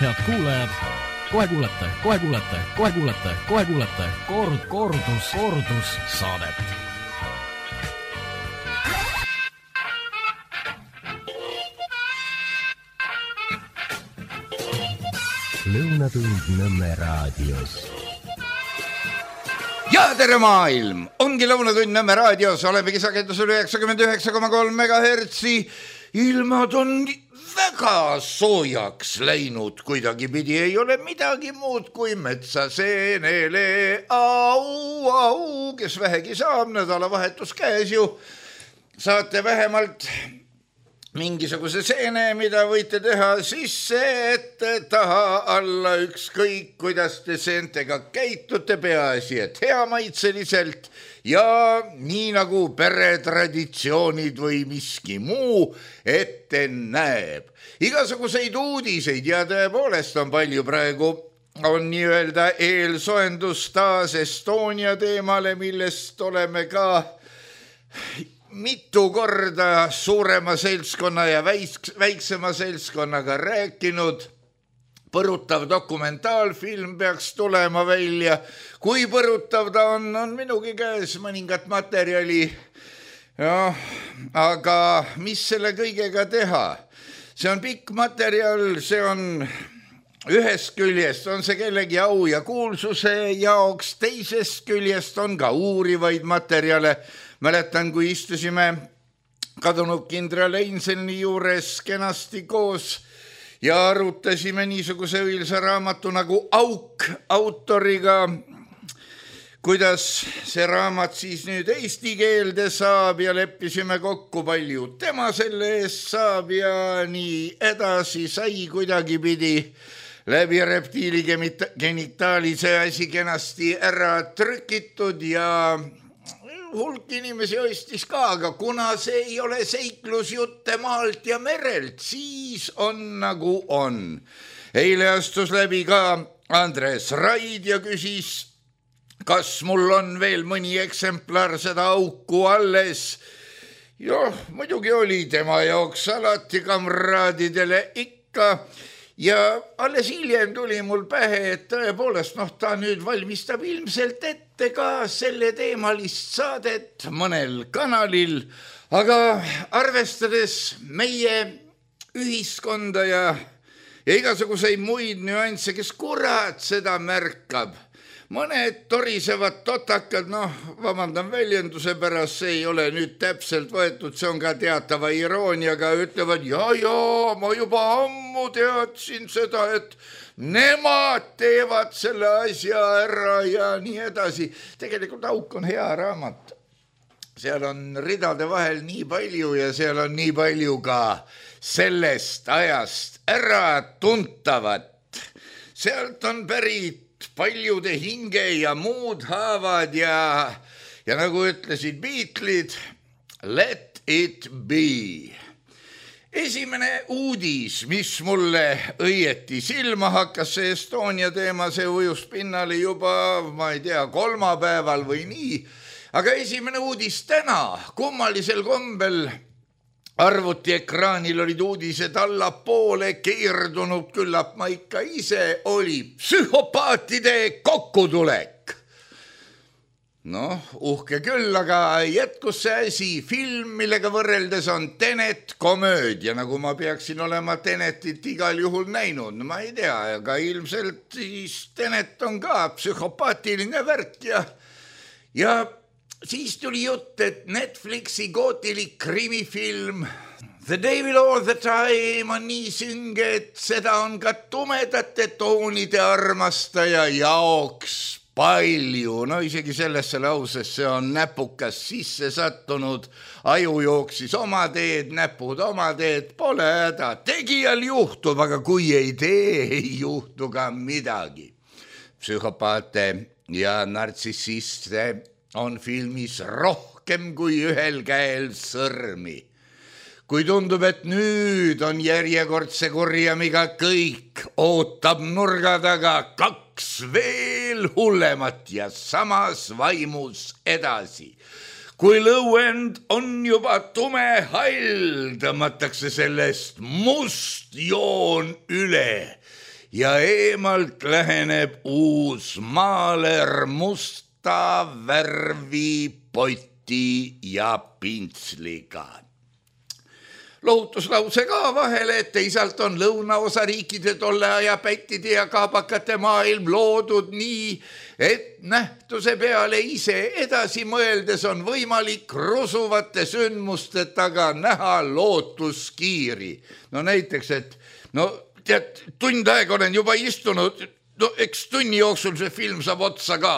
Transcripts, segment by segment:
Head kuulajad, kohe kuulete kordus saadet. Lõunatund Nõmme raadios. Ja tere maailm! Ongi Lõunatund Nõmme raadios, olemegi sagedusel 99,3 MHz. Ilmad on väga soojaks läinud, kuidagipidi ei ole midagi muud kui metsaseenele au, kes vähegi saab, nädalavahetus käes ju. Saate vähemalt mingisuguse seene, mida võite teha sisse, ette, taha, alla, ükskõik, kuidas te seentega käitute, peaasi, et hea maitseliselt ja nii nagu peretraditsioonid või miski muu ette näeb. Igasuguseid uudiseid ja tõepoolest on palju praegu, on nii-öelda eelsoendus taas Estonia teemale, millest oleme ka mitu korda suurema seltskonna ja väiksema seltskonnaga rääkinud. Põrutav dokumentaalfilm peaks tulema välja. Kui põrutav ta on minugi käes mõningat materjali. Ja, aga mis selle kõigega teha? See on pikk materjal, see on ühest küljest, on see kellegi au ja kuulsuse jaoks, teisest küljest on ka uurivaid materjale. Mäletan, kui istusime kadunud kindral Einselni juures kenasti koos ja arutasime niisuguse õilsa raamatu nagu Auk autoriga, kuidas see raamat siis nüüd eesti keelde saab ja leppisime kokku, palju tema selle eest saab ja nii edasi sai kuidagipidi läbi reptiili genitaali see asi kenasti ära trükitud ja hulk inimesi ostis ka, aga kuna see ei ole seiklusjutte maalt ja merelt, siis on nagu on. Eile astus läbi ka Andres Raid ja küsis, kas mul on veel mõni eksemplar seda auku alles. Joh, muidugi oli tema jaoks alati kamraadidele ikka. Ja alles hiljem tuli mul pähe, et tõepoolest, ta nüüd valmistab ilmselt ette ka selle teemalist saadet mõnel kanalil, aga arvestades meie ühiskonda ja igasuguseid muid nüansse, kes kurat seda märkab, mõned torisevad totakad, vabandan väljenduse pärast, see ei ole nüüd täpselt võetud, see on ka teatava irooniaga, ütlevad, ja, ma juba ammu teadsin seda, et nemad teevad selle asja ära ja nii edasi. Tegelikult Auk on hea raamat. Seal on ridade vahel nii palju ja seal on nii palju ka sellest ajast ära tuntavat. Sealt on pärit paljude hinge ja muud haavad ja nagu ütlesid Beatles'id, let it be. Esimene uudis, mis mulle õieti silma hakkas, see Estonia teema, see ujus pinnale juba, ma ei tea, kolmapäeval või nii, aga esimene uudis täna, kummalisel kombel arvuti ekraanil olid uudised allapoole keerdunud, küllap ma ikka ise oli psühhopaatide kokkutulek. Uhke küll, aga jätkus see asi, film, millega võrreldes on Tenet komöödia, nagu ma peaksin olema Tenetit igal juhul näinud. Ma ei tea, aga ilmselt siis Tenet on ka psühhopaatiline värk ja siis tuli jutt, et Netflixi gootilik krimifilm The Devil All the Time on nii sünge, et seda on ka tumedate toonide armastaja jaoks palju. Isegi sellesse lausesse on näpukas sisse sattunud, aju jooksis oma teed, näpud oma teed, pole häda. Tegijal juhtub, aga kui ei tee, ei juhtu ka midagi. Psühhopaate ja nartsissiste on filmis rohkem kui ühel käel sõrmi. Kui tundub, et nüüd on järjekordse kurjamiga kõik, ootab nurga taga kaks veel hullemat ja samas vaimus edasi. Kui lõuend on juba tume hall, tõmmatakse sellest must joon üle ja eemalt läheneb uus maaler musta värvi poti ja pintsliga. Lohutuslause ka vahele, et teisalt on lõunaosariikide tolle aja pättide ja kaabakate maailm loodud nii, et nähtuse peale ise edasi mõeldes on võimalik rusuvate sündmuste taga näha lootuskiiri. No näiteks, et tead, tund aega olen juba istunud, eks tunni jooksul see film saab otsa ka.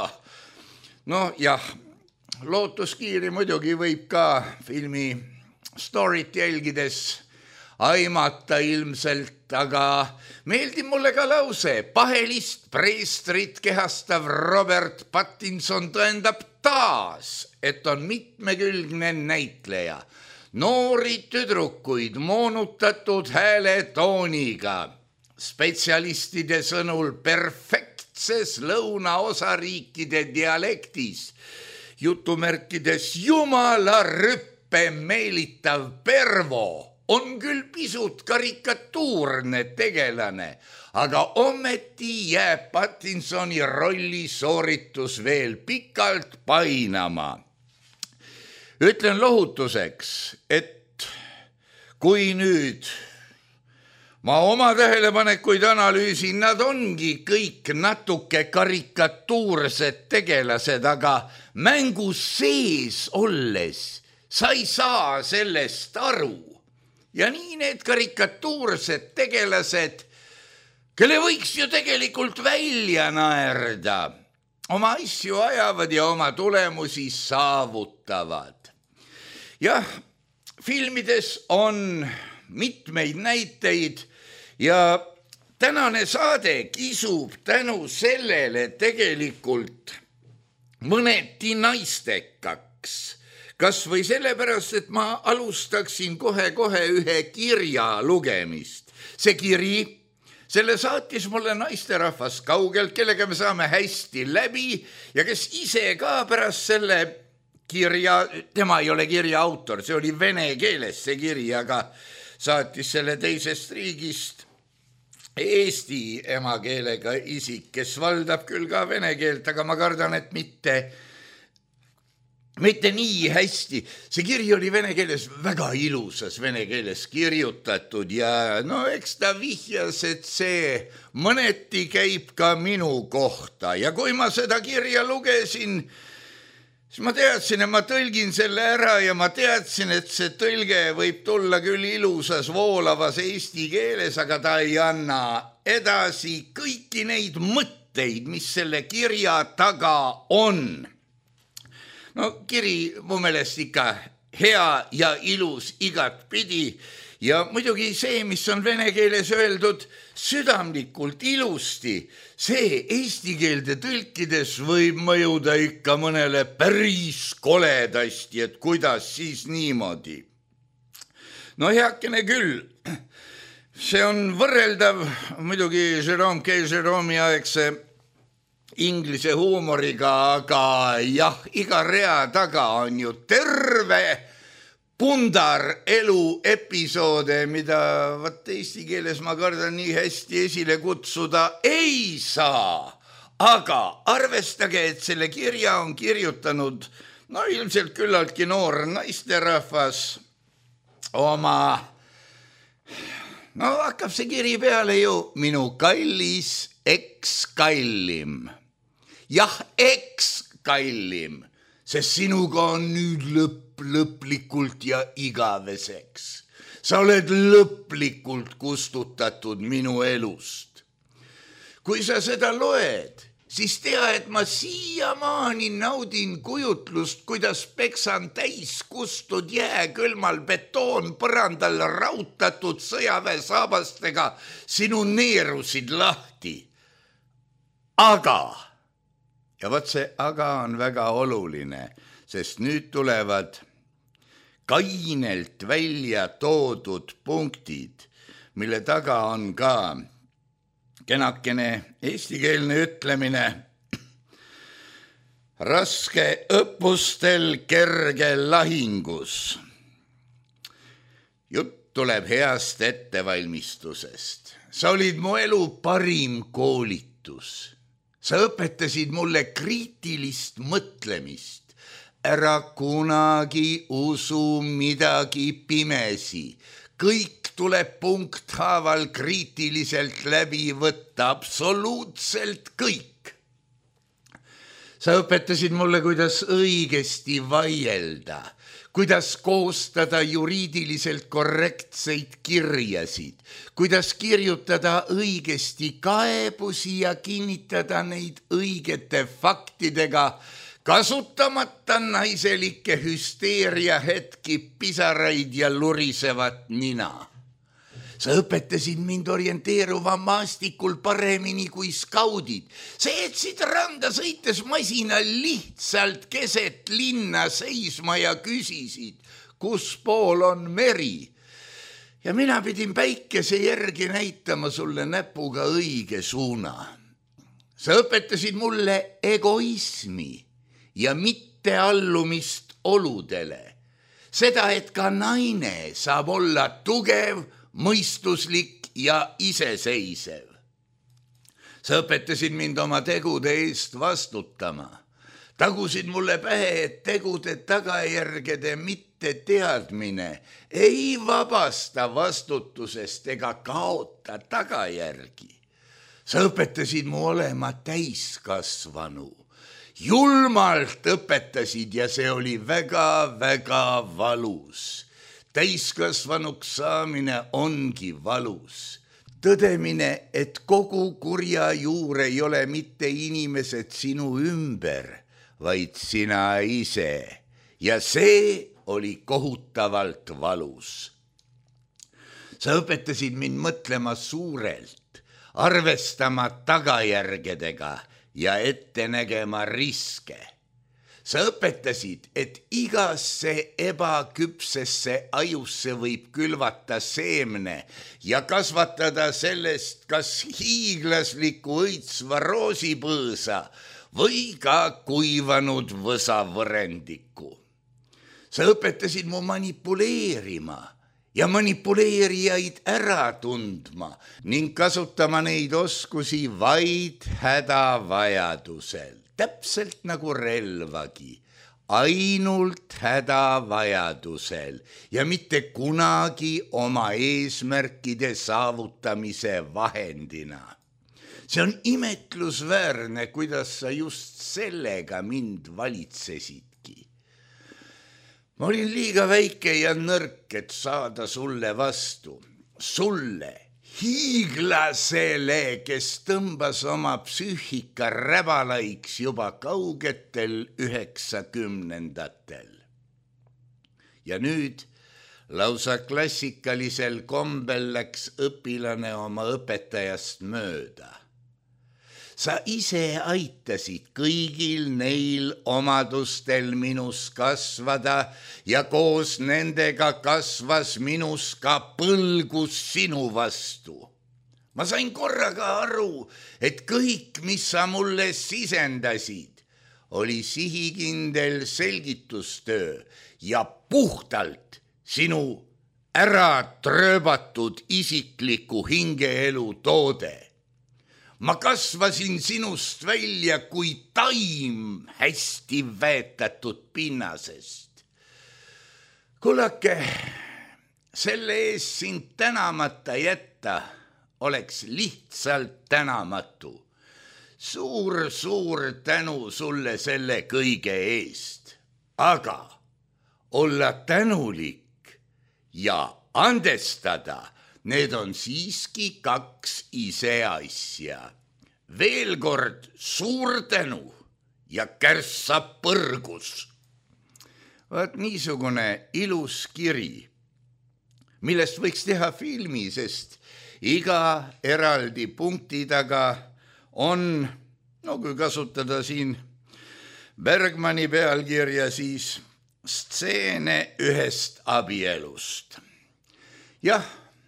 Jah, lootuskiiri muidugi võib ka filmi storyt jälgides aimata ilmselt, aga meeldib mulle ka lause. Pahelist preestrit kehastav Robert Pattinson tõendab taas, et on mitmekülgne näitleja. Noori tüdrukuid moonutatud hääletooniga. Spetsialistide sõnul perfektses lõunaosariikide dialektis. Jutumärkides jumala rüpp meelitav Pervo on küll pisut karikatuurne tegelane, aga ometi jääb Pattinsoni rolli sooritus veel pikalt painama. Ütlen lohutuseks, et kui nüüd ma oma tähelepanekuid analüüsin, nad ongi kõik natuke karikatuursed tegelased, aga mängus sees olles sa ei saa sellest aru. Ja nii need karikatuursed tegelased, kelle võiks ju tegelikult välja naerda, oma asju ajavad ja oma tulemusi saavutavad. Jah, filmides on mitmeid näiteid ja tänane saade kisub tänu sellele tegelikult mõneti naistekaks. Kas või sellepärast, et ma alustaksin kohe ühe kirja lugemist. See kiri, selle saatis mulle naisterahvas kaugelt, kellega me saame hästi läbi ja kes ise ka pärast selle kirja, tema ei ole kirja autor, see oli vene keeles see kiri, aga saatis selle teisest riigist eesti emakeelega isik, kes valdab küll ka vene keelt, aga ma kardan, et mitte nii hästi. See kiri oli vene keeles väga ilusas vene keeles kirjutatud ja eks ta vihjas, et see mõneti käib ka minu kohta. Ja kui ma seda kirja lugesin, siis ma teadsin, et ma tõlgin selle ära ja ma teadsin, et see tõlge võib tulla küll ilusas voolavas eesti keeles, aga ta ei anna edasi kõiki neid mõtteid, mis selle kirja taga on. Kiri mu meelest ikka hea ja ilus igat pidi ja muidugi see, mis on vene keeles öeldud südamlikult ilusti, see eesti keelde tõlkides võib mõjuda ikka mõnele päris koledasti, et kuidas siis niimoodi. Heakene küll, see on võrreldav muidugi Jerome K. Jerome'i aegse inglise huumoriga, aga jah, iga rea taga on ju terve pundar elu episoode, mida eesti keeles ma kardan nii hästi esile kutsuda ei saa. Aga arvestage, et selle kirja on kirjutanud ilmselt küllaltki noor naisterahvas oma, hakkab see kiri peale ju minu kallis ekskallim. Jah, ekskallim, sest sinuga on nüüd lõplikult ja igaveseks. Sa oled lõplikult kustutatud minu elust. Kui sa seda loed, siis tea, et ma siiamaani naudin kujutlust, kuidas peksan täis kustud jääkülmal betoon põrandal rautatud sõjaväesaabastega sinu neerusid lahti. Aga, ja võt see aga on väga oluline, sest nüüd tulevad kainelt välja toodud punktid, mille taga on ka kenakene eestikeelne ütlemine. Raske õppustel kerge lahingus. Jutt tuleb heast ettevalmistusest. Sa olid mu elu parim koolitus. Sa õpetasid mulle kriitilist mõtlemist. Ära kunagi usu midagi pimesi. Kõik tuleb punkthaaval kriitiliselt läbi võtta, absoluutselt kõik. Sa õpetasid mulle, kuidas õigesti vaielda, kuidas koostada juriidiliselt korrektseid kirjasid, kuidas kirjutada õigesti kaebusi ja kinnitada neid õigete faktidega, kasutamata naiselikke hüsteeria hetki, pisaraid ja lurisevat nina. Sa õpetasid mind orienteeruva maastikul paremini kui skaudid. Sa jätsid randa sõites masina lihtsalt keset linna seisma ja küsisid, kus pool on meri. Ja mina pidin päikese järgi näitama sulle näpuga õige suuna. Sa õpetasid mulle egoismi ja mitte allumist oludele. Seda, et ka naine saab olla tugev, mõistuslik ja iseseisev. Sa õpetasid mind oma tegude eest vastutama. Tagusid mulle pähe, et tegude tagajärgede mitte teadmine ei vabasta vastutusest ega kaota tagajärgi. Sa õpetasid mu olema täiskasvanu. Julmalt õpetasid ja see oli väga-väga valus. Täiskasvanuks saamine ongi valus. Tõdemine, et kogu kurja juur ei ole mitte inimesed sinu ümber, vaid sina ise. Ja see oli kohutavalt valus. Sa õpetasid mind mõtlema suurelt, arvestama tagajärgedega ja ette nägema riske. Sa õpetasid, et igasse ebaküpsesse ajusse võib külvata seemne ja kasvatada sellest kas hiiglasliku õitsva roosipõõsa või ka kuivanud võsavõrendiku. Sa õpetasid mu manipuleerima ja manipuleerijaid ära tundma ning kasutama neid oskusi vaid hädavajadusel. Täpselt nagu relvagi, ainult hädavajadusel ja mitte kunagi oma eesmärkide saavutamise vahendina. See on imetlusväärne, kuidas sa just sellega mind valitsesidki. Ma olin liiga väike ja nõrk, et saada sulle vastu. Sulle, hiiglasele, kes tõmbas oma psüühika räbalaiks juba kaugetel 90-ndatel. Ja nüüd lausa klassikalisel kombel läks õpilane oma õpetajast mööda. Sa ise aitasid kõigil neil omadustel minus kasvada ja koos nendega kasvas minus ka põlgus sinu vastu. Ma sain korraga aru, et kõik, mis sa mulle sisendasid, oli sihikindel selgitustöö ja puhtalt sinu ära trööbatud isikliku hingeelu toode. Ma kasvasin sinust välja kui taim hästi väetatud pinnasest. Kullake, selle ees sind tänamata jätta oleks lihtsalt tänamatu. Suur tänu sulle selle kõige eest. Aga olla tänulik ja andestada, need on siiski kaks iseasja. Veel kord suur tänu ja kärssa põrgus. Vaat niisugune ilus kiri, millest võiks teha filmi, sest iga eraldi punkti taga on, kui kasutada siin Bergmani pealkirja, siis stseene ühest abielust. Jah,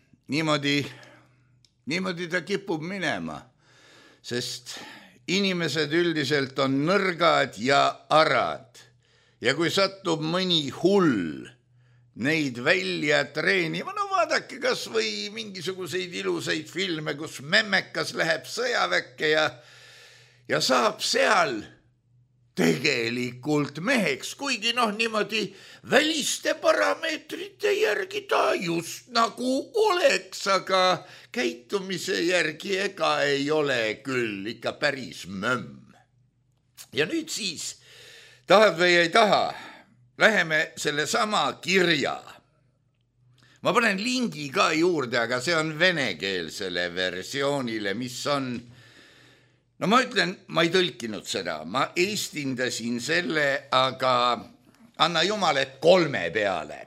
niimoodi ta kipub minema, sest inimesed üldiselt on nõrgad ja arad ja kui satub mõni hull neid välja treenima, vaadake kas või mingisuguseid ilusaid filme, kus memmekas läheb sõjaväkke ja saab seal tegelikult meheks, kuigi niimoodi väliste parameetrite järgi ta just nagu oleks, aga käitumise järgi ega ei ole küll ikka päris mömm. Ja nüüd siis, tahad või ei taha, läheme selle sama kirja. Ma panen lingi ka juurde, aga see on venekeelsele versioonile, mis on... No ma ütlen, ma ei tõlkinud seda, ma eestindasin selle, aga anna jumal, et 3 peale.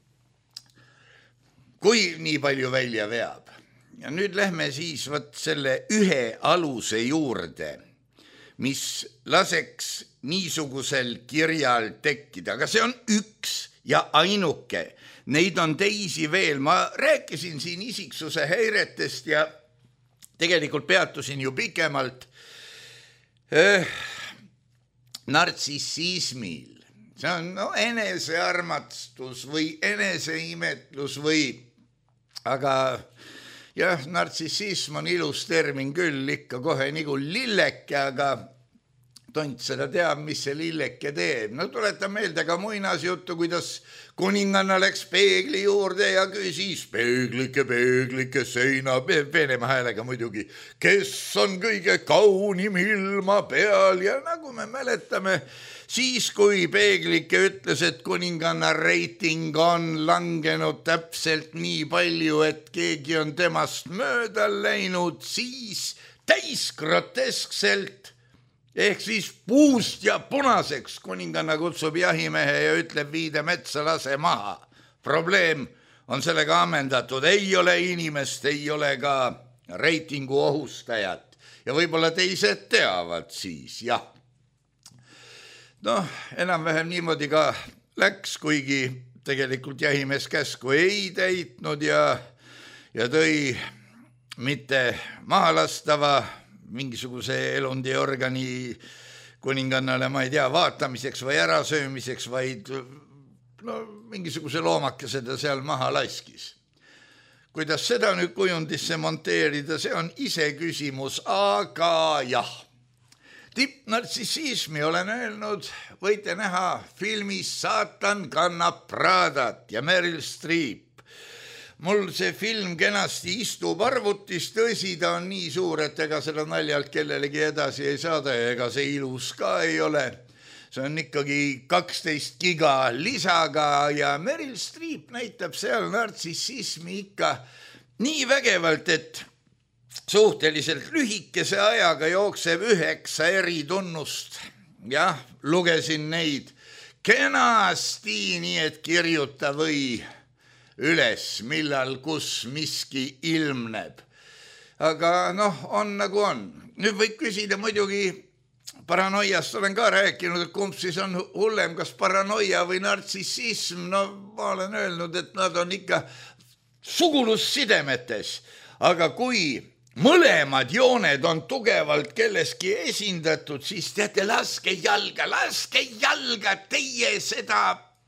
Kui nii palju välja veab. Ja nüüd lähme siis selle ühe aluse juurde, mis laseks niisugusel kirjal tekkida, aga see on üks ja ainuke. Neid on teisi veel. Ma rääkisin siin isiksuse häiretest ja tegelikult peatusin ju pikemalt nartsissismil. See on enesearmastus või eneseimetlus või, aga jah, nartsissism on ilus termin küll, ikka kohe nagu lilleke, aga tont seda teab, mis see lilleke teeb. No tuletan meelde ka muinasjuttu, kuidas kuninganna läks peegli juurde ja küsis peeglike seina, Venemaa häälega muidugi, kes on kõige kaunim ilma peal ja nagu me mäletame, siis kui peeglike ütles, et kuninganna reiting on langenud täpselt nii palju, et keegi on temast mööda läinud, siis täis groteskselt ehk siis puust ja punaseks kuninganna kutsub jahimehe ja ütleb viide metsa, lase maha. Probleem on sellega ammendatud. Ei ole inimest, ei ole ka reitingu ohustajat. Ja võib-olla teised teavad siis, jah. Enam-vähem niimoodi ka läks, kuigi tegelikult jahimees käsku ei täitnud ja tõi mitte mahalastava mingisuguse elundiorgani kuningannale, ma ei tea, vaatamiseks või ärasöömiseks, vaid mingisuguse loomakese ta seal maha laskis. Kuidas seda nüüd kujundisse monteerida, see on ise küsimus, aga jah. Tippnartsissismi olen öelnud, võite näha filmis Saatan kannab Pradat ja Meryl Streep. Mul see film kenasti istub arvutis, tõsi, ta on nii suur, et ega seda naljalt kellelegi edasi ei saada ja ega see ilus ka ei ole. See on ikkagi 12 giga lisaga ja Meryl Streep näitab seal nartsissismi ikka nii vägevalt, et suhteliselt lühikese ajaga jookseb 9 eri tunnust. Jah, lugesin neid kenasti, nii et kirjuta või üles, millal, kus miski ilmneb. Aga on nagu on. Nüüd võib küsida muidugi, paranoiast olen ka rääkinud, et kumb siis on hullem, kas paranoia või nartsissism. Ma olen öelnud, et nad on ikka sugulussidemetes, aga kui mõlemad jooned on tugevalt kelleski esindatud, siis teate, laske jalga, teie seda...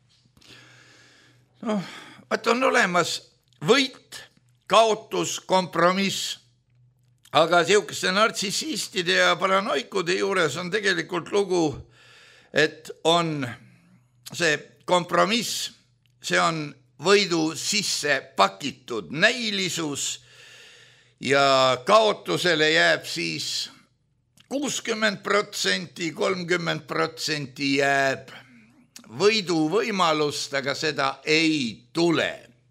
Vaat on olemas võit, kaotus, kompromiss, aga siukeste nartsissistide ja paranoikude juures on tegelikult lugu, et on see kompromiss, see on võidu sisse pakitud näilisus ja kaotusele jääb siis 60%, 30% jääb võidu võimalust, aga seda ei tule.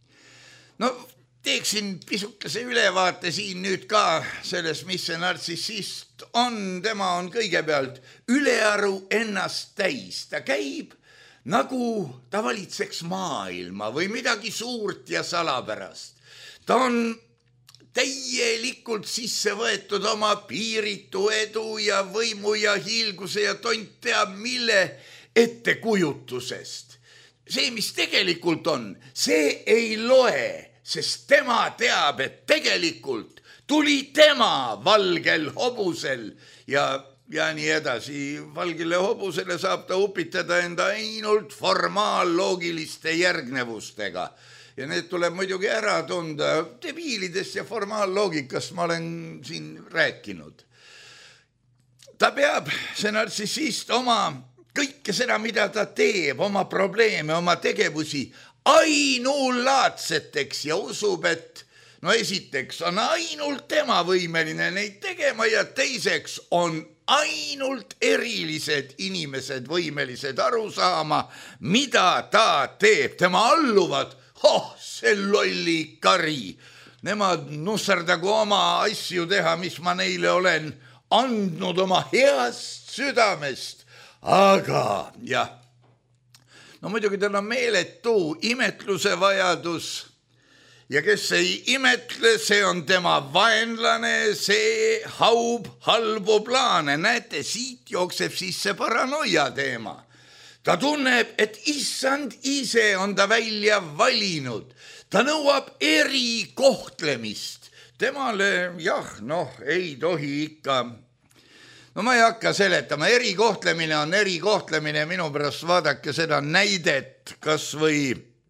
Teeksin pisukese ülevaate siin nüüd ka selles, mis see nartsissist on. Tema on kõigepealt ülearu ennast täis. Ta käib nagu ta valitseks maailma või midagi suurt ja salapärast. Ta on täielikult sisse võetud oma piiritu edu ja võimu ja hiilguse ja tont teab mille ettekujutusest. See, mis tegelikult on, see ei loe, sest tema teab, et tegelikult tuli tema valgel hobusel ja nii edasi. Valgele hobusele saab ta upitada enda ainult formaalloogiliste järgnevustega. ja need tuleb muidugi ära tunda. Debiilidest ja formaalloogikast ma olen siin rääkinud. Ta peab, see nartsissist, oma kõike seda, mida ta teeb, oma probleeme, oma tegevusi ainulaadseteks ja usub, et no esiteks on ainult tema võimeline neid tegema ja teiseks on ainult erilised inimesed võimelised aru saama, mida ta teeb. Tema alluvad, see lolli kari. Nemad nusserdagu oma asju teha, mis ma neile olen andnud oma heast südamest. Aga jah, no muidugi tal on meeletu imetluse vajadus ja kes ei imetle, see on tema vaenlane, see haub halbu plaane. Näete, siit jookseb sisse paranoia teema. Ta tunneb, et issand ise on ta välja valinud. Ta nõuab erikohtlemist. Temale, ei tohi ikka. No ma ei hakka seletama, erikohtlemine on erikohtlemine, minu pärast vaadake seda näidet, kas või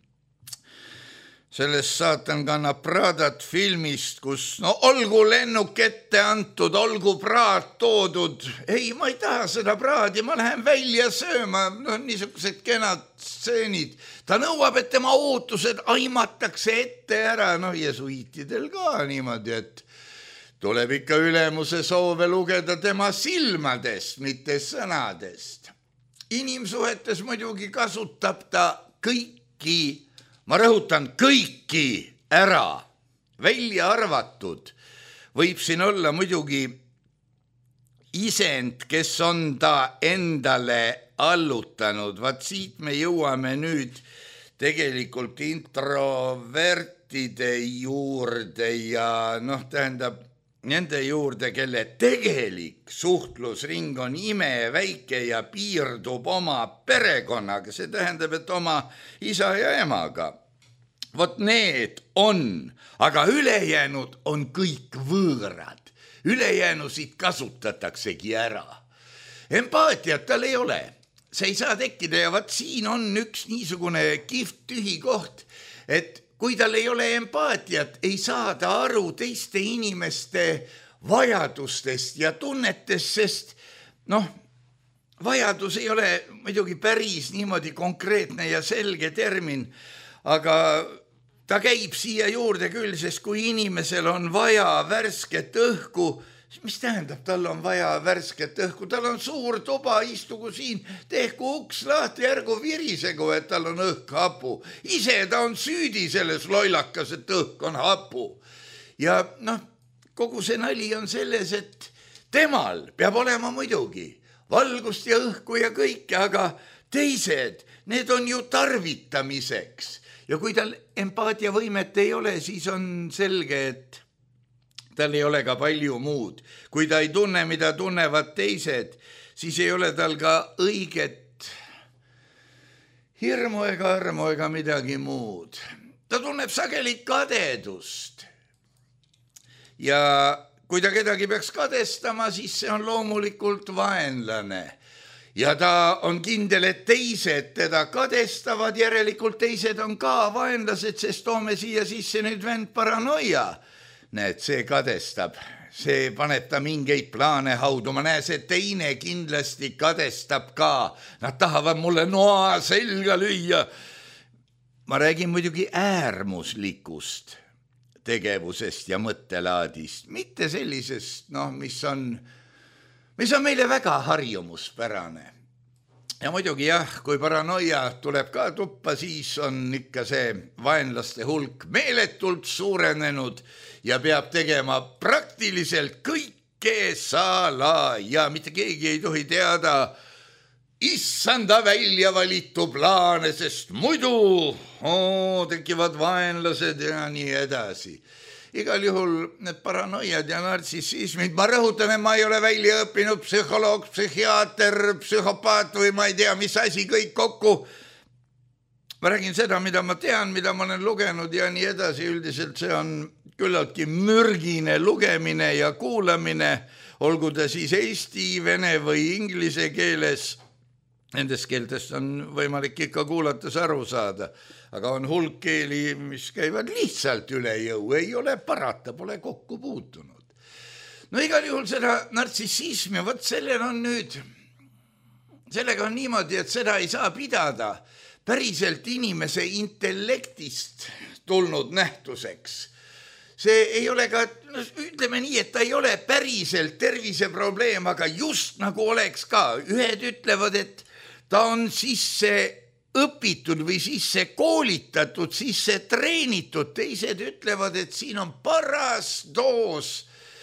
sellest Saatan kannab Pradat filmist, kus olgu lennuk ette antud, olgu praad toodud. Ei, ma ei taha seda praadi, ma lähen välja sööma, niisugused kenad stseenid. Ta nõuab, et tema ootused aimatakse ette ära, jesuitidel ka niimoodi, et tuleb ikka ülemuse soove lugeda tema silmadest, mitte sõnadest. Inimsuhetes muidugi kasutab ta kõiki, ma rõhutan kõiki ära, välja arvatud. Võib siin olla muidugi isend, kes on ta endale allutanud. Vaat siit me jõuame nüüd tegelikult introvertide juurde ja tähendab nende juurde, kelle tegelik suhtlusring on imeväike ja piirdub oma perekonnaga. See tähendab, et oma isa ja emaga. Vot need on, aga ülejäänud on kõik võõrad. Ülejäänusid kasutataksegi ära. Empaatiat tal ei ole. See ei saa tekkida ja vaat siin on üks niisugune kihvt tühi koht, et kui tal ei ole empaatiat, ei saa ta aru teiste inimeste vajadustest ja tunnetest, sest vajadus ei ole muidugi päris niimoodi konkreetne ja selge termin, aga ta käib siia juurde küll, sest kui inimesel on vaja värsket õhku, mis tähendab, tal on vaja värsket õhku, tal on suur tuba, istugu siin, tehku uks lahti, ärgu virisegu, et tal on õhk hapu. Ise ta on süüdi selles loilakas, et õhk on hapu. Ja kogu see nali on selles, et temal peab olema muidugi valgust ja õhku ja kõike, aga teised, need on ju tarvitamiseks. Ja kui tal empaatiavõimet ei ole, siis on selge, et tal ei ole ka palju muud. Kui ta ei tunne, mida tunnevad teised, siis ei ole tal ka õiget hirmu ega armu ega midagi muud. Ta tunneb sageli kadedust. Ja kui ta kedagi peaks kadestama, siis see on loomulikult vaenlane. Ja ta on kindel, et teised teda kadestavad, järelikult teised on ka vaenlased, sest toome siia sisse nüüd vend paranoia. Näed, see kadestab, see paneb ta mingeid plaane hauduma, näe, see teine kindlasti kadestab ka. Nad tahavad mulle noa selga lüüa. Ma räägin muidugi äärmuslikust tegevusest ja mõttelaadist, mitte sellisest, mis on meile väga harjumuspärane. Ja muidugi kui paranoia tuleb ka tuppa, siis on ikka see vaenlaste hulk meeletult suurenenud ja peab tegema praktiliselt kõike salaja. Mitte keegi ei tohi teada issanda välja valitu plaane, sest muidu tekivad vaenlased ja nii edasi. Igal juhul need paranoiad ja nartsissismid, ma rõhutan, et ma ei ole välja õppinud psühholoog, psühhiaater, psühhopaat või ma ei tea, mis asi kõik kokku. Ma räägin seda, mida ma tean, mida ma olen lugenud ja nii edasi. Üldiselt see on küllaltki mürgine lugemine ja kuulamine, olgu ta siis eesti, vene või inglise keeles. Nendes keeltest on võimalik ikka kuulates aru saada, aga on hulk keeli, mis käivad lihtsalt üle jõu, ei ole parata, pole kokku puutunud. No igal juhul seda nartsissismi, võt sellel on nüüd, sellega on niimoodi, et seda ei saa pidada päriselt inimese intellektist tulnud nähtuseks. See ei ole ka, ütleme nii, et ta ei ole päriselt terviseprobleem, aga just nagu oleks ka. Ühed ütlevad, et ta on sisse õpitud või sisse koolitatud, sisse treenitud. Teised ütlevad, et siin on paras doos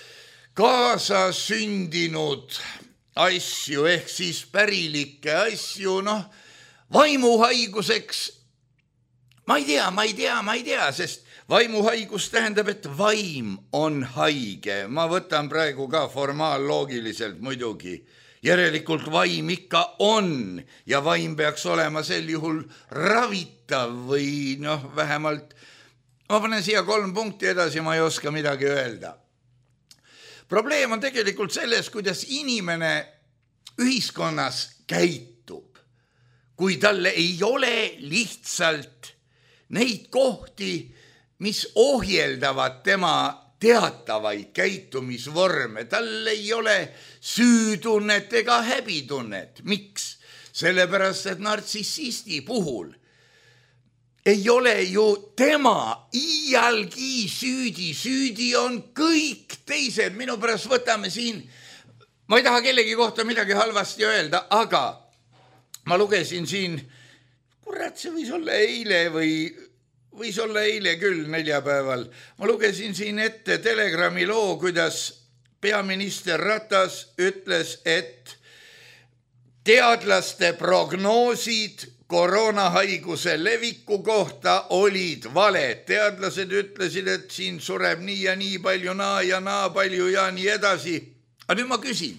kaasasündinud asju, ehk siis pärilikke asju, vaimuhaiguseks. Ma ei tea, sest vaimuhaigus tähendab, et vaim on haige. Ma võtan praegu ka formaalloogiliselt muidugi. Järelikult vaim ikka on ja vaim peaks olema sel juhul ravitav või vähemalt, ma panen siia 3 punkti edasi, ma ei oska midagi öelda. Probleem on tegelikult selles, kuidas inimene ühiskonnas käitub, kui talle ei ole lihtsalt neid kohti, mis ohjeldavad tema teatavaid käitumisvorme. Tal ei ole süütunnet ega häbitunnet. Miks? Sellepärast, et nartsissisti puhul ei ole ju tema iialgi süüdi. Süüdi on kõik teised. Minu pärast võtame siin, ma ei taha kellegi kohta midagi halvasti öelda, aga ma lugesin siin, kurat, see võis olla eile võis olla eile küll neljapäeval. Ma lugesin siin ette Telegrami loo, kuidas peaminister Ratas ütles, et teadlaste prognoosid koroonahaiguse leviku kohta olid valed. Teadlased ütlesid, et siin sureb nii ja nii palju, naa ja naa palju ja nii edasi. Aga nüüd ma küsin,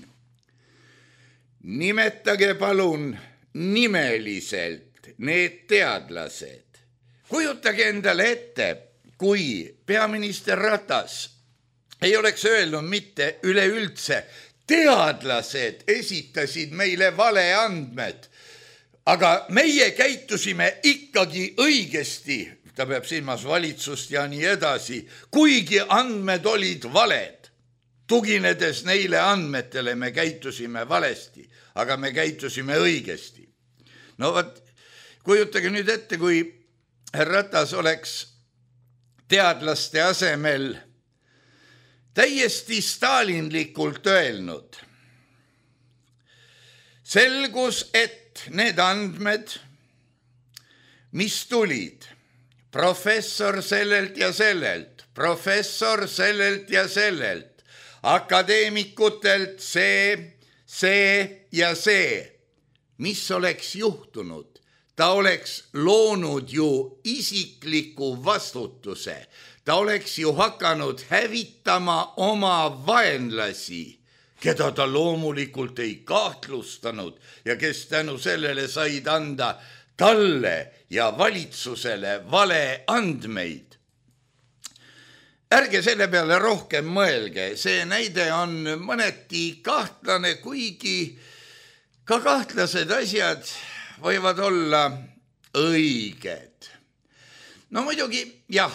nimetage palun nimeliselt need teadlased. Kujutage endale ette, kui peaminister Ratas ei oleks öelnud mitte üleüldse, teadlased esitasid meile valeandmed, aga meie käitusime ikkagi õigesti, ta peab silmas valitsust ja nii edasi, kuigi andmed olid valed. Tuginedes neile andmetele me käitusime valesti, aga me käitusime õigesti. No vaat, kujutage nüüd ette, kui Ratas oleks teadlaste asemel täiesti stalinlikult öelnud. Selgus, et need andmed, mis tulid professor sellelt ja sellelt, professor sellelt ja sellelt, akadeemikutelt see ja see, mis oleks juhtunud? Ta oleks loonud ju isikliku vastutuse. Ta oleks ju hakanud hävitama oma vaenlasi, keda ta loomulikult ei kahtlustanud ja kes tänu sellele said anda talle ja valitsusele vale andmeid. Ärge selle peale rohkem mõelge, see näide on mõneti kahtlane, kuigi ka kahtlased asjad võivad olla õiged. No muidugi, jah,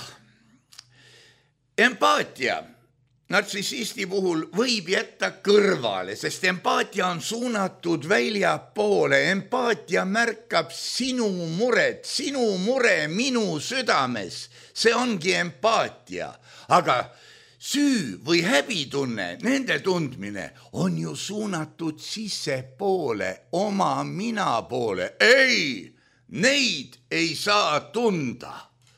empaatia nartsissisti puhul võib jätta kõrvale, sest empaatia on suunatud väljapoole. Empaatia märkab sinu muret, sinu mure minu südames. See ongi empaatia, aga süü või häbitunne, nende tundmine on ju suunatud sissepoole, oma mina poole. Ei, neid ei saa tunda.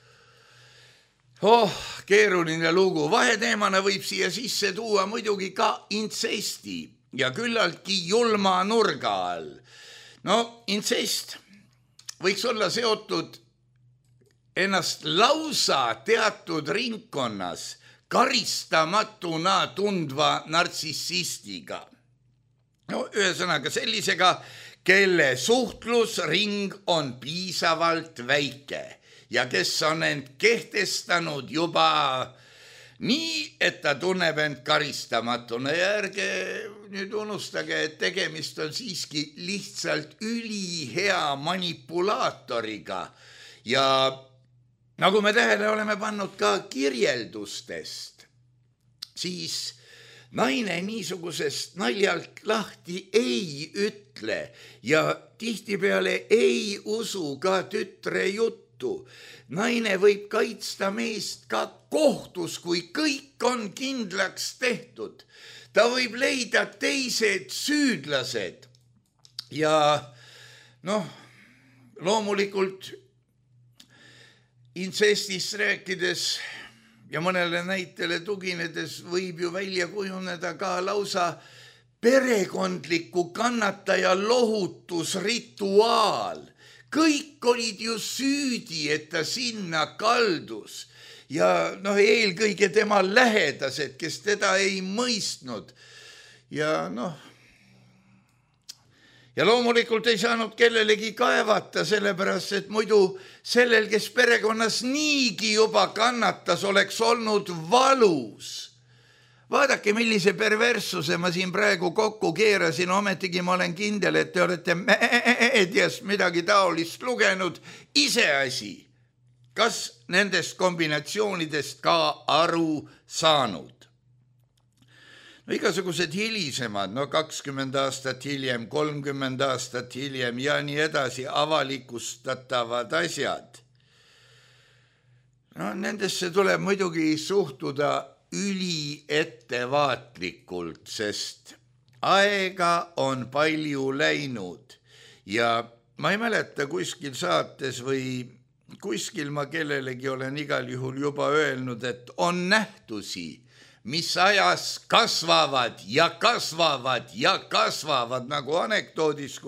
Keeruline lugu. Vaheteemana võib siia sisse tuua muidugi ka intsesti ja küllaltki julma nurga all. No, intsest võiks olla seotud ennast lausa teatud ringkonnas karistamatuna tundva nartsissistiga. No, ühesõnaga sellisega, kelle suhtlusring on piisavalt väike ja kes on end kehtestanud juba nii, et ta tunneb end karistamatuna ja ärge nüüd unustage, et tegemist on siiski lihtsalt ülihea manipulaatoriga ja nagu me tähele oleme pannud ka kirjeldustest, siis naine niisugusest naljalt lahti ei ütle ja tihtipeale ei usu ka tütre juttu. Naine võib kaitsta meest ka kohtus, kui kõik on kindlaks tehtud. Ta võib leida teised süüdlased ja loomulikult intsestist rääkides ja mõnele näitele tuginedes võib ju välja kujuneda ka lausa perekondliku kannataja lohutusrituaal. Kõik olid ju süüdi, et ta sinna kaldus ja eelkõige tema lähedased, kes teda ei mõistnud. Ja loomulikult ei saanud kellelegi kaevata, sellepärast, et muidu sellel, kes perekonnas niigi juba kannatas, oleks olnud valus. Vaadake, millise perverssuse ma siin praegu kokku keerasin, ometigi ma olen kindel, et te olete meediast midagi taolist lugenud. Iseasi, kas nendest kombinatsioonidest ka aru saanud? Igasugused hilisemad, 20 aastat hiljem, 30 aastat hiljem ja nii edasi avalikustatavad asjad. Nendesse tuleb muidugi suhtuda üli ettevaatlikult, sest aega on palju läinud ja ma ei mäleta kuskil saates või kuskil ma kellelegi olen igal juhul juba öelnud, et on nähtusi, mis ajas kasvavad ja kasvavad ja kasvavad, nagu anekdoodis,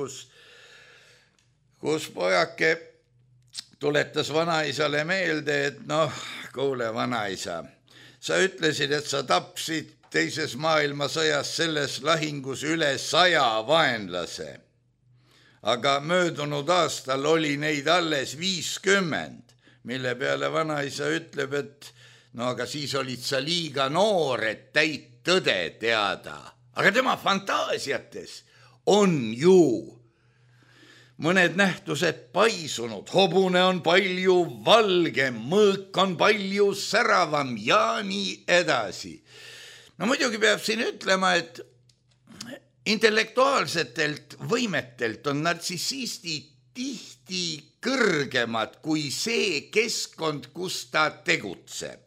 kus pojake tuletas vanaisale meelde, et kuule vanaisa, sa ütlesid, et sa tapsid teises maailmasõjas selles lahingus üle 100 vaenlase. Aga möödunud aastal oli neid alles 50, mille peale vanaisa ütleb, et aga siis olid sa liiga noor, et täit tõde teada. Aga tema fantaasiates on ju mõned nähtused paisunud, hobune on palju valgem, mõõk on palju säravam ja nii edasi. Muidugi peab siin ütlema, et intellektuaalsetelt võimetelt on nartsissistid tihti kõrgemad kui see keskkond, kus ta tegutseb.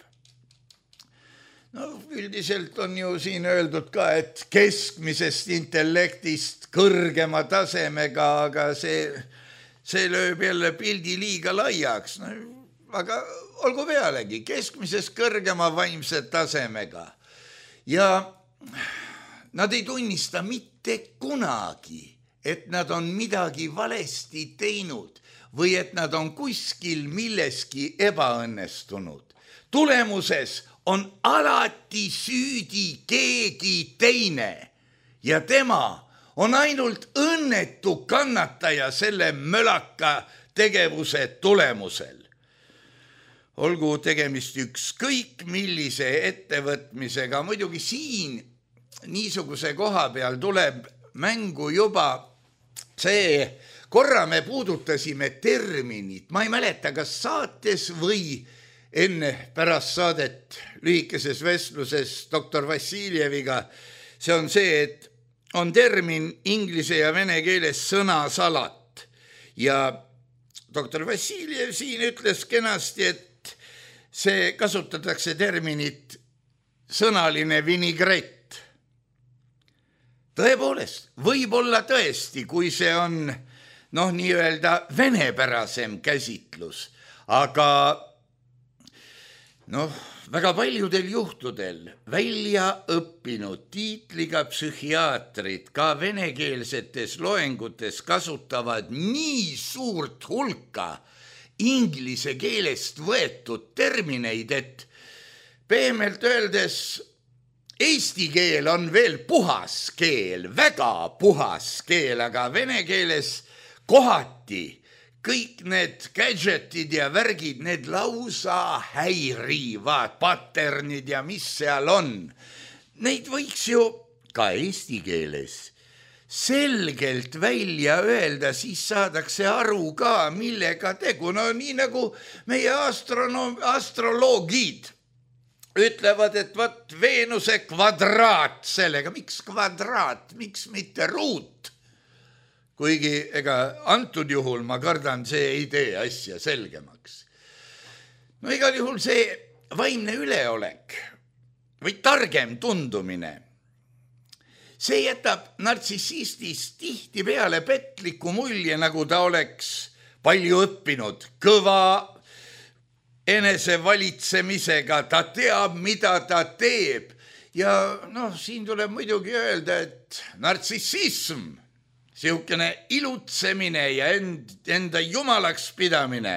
Üldiselt on ju siin öeldud ka, et keskmisest intellektist kõrgema tasemega, aga see lööb jälle pildi liiga laiaks. Aga olgu pealegi, keskmisest kõrgema vaimse tasemega. Ja nad ei tunnista mitte kunagi, et nad on midagi valesti teinud või et nad on kuskil milleski ebaõnnestunud. Tulemuses on alati süüdi keegi teine ja tema on ainult õnnetu kannataja selle mölaka tegevuse tulemusel. Olgu tegemist ükskõik millise ettevõtmisega, muidugi siin niisuguse koha peal tuleb mängu juba see, korra me puudutasime terminit, ma ei mäleta, kas saates või enne pärast saadet lühikeses vestluses doktor Vassiljeviga, see on see, et on termin inglise ja vene keeles sõnasalat ja doktor Vassiljev siin ütles kenasti, et see kasutatakse terminit sõnaline vinigrett. Tõepoolest, võib olla tõesti, kui see on nii-öelda venepärasem käsitlus, aga väga paljudel juhtudel välja õppinud tiitliga psühhiaatrid ka venekeelsetes loengutes kasutavad nii suurt hulka inglise keelest võetud termineid, et pehmelt öeldes eesti keel on veel puhas keel, väga puhas keel, aga vene keeles kohati kõik need gadgetid ja värgid, need lausa häirivad paternid ja mis seal on. Neid võiks ju ka eesti keeles selgelt välja öelda, siis saadakse aru ka, millega tegu. No nii nagu meie astroloogid ütlevad, et võt Veenuse kvadraat sellega. Miks kvadraat, miks mitte ruut? Kuigi ega antud juhul ma kardan, see ei tee asja selgemaks. No igal juhul see vaimne üleolek või targem tundumine, see jätab nartsissistist tihti peale petliku mulje, nagu ta oleks palju õppinud, kõva enesevalitsemisega, ta teab, mida ta teeb. Ja siin tuleb muidugi öelda, et nartsissism, siukene ilutsemine ja enda jumalaks pidamine,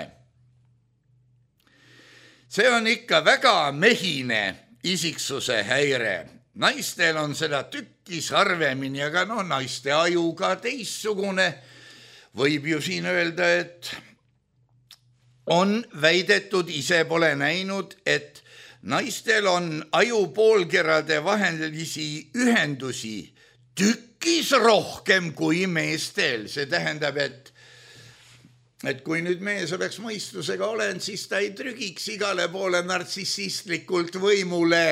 see on ikka väga mehine isiksuse häire. Naistel on seda tükkis harvemini, aga naiste aju ka teissugune. Võib ju siin öelda, et on väidetud, ise pole näinud, et naistel on ajupoolkerade vahelisi ühendusi tükkis rohkem kui meestel. See tähendab, et kui nüüd mees oleks mõistusega olend, siis ta ei trügiks igale poole nartsissistlikult võimule,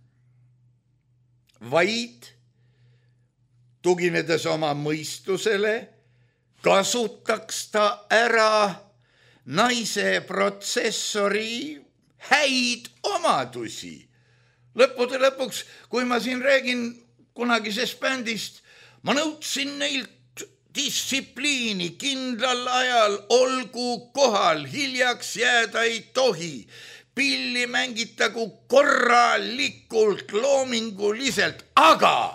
vaid tuginedes oma mõistusele, kasutaks ta ära naise protsessori häid omadusi. Lõppude lõpuks, kui ma siin räägin kunagisest bändist, ma nõudsin neilt distsipliini, kindlal ajal olgu kohal, hiljaks jääda ei tohi. Pilli mängitagu korralikult, loominguliselt, aga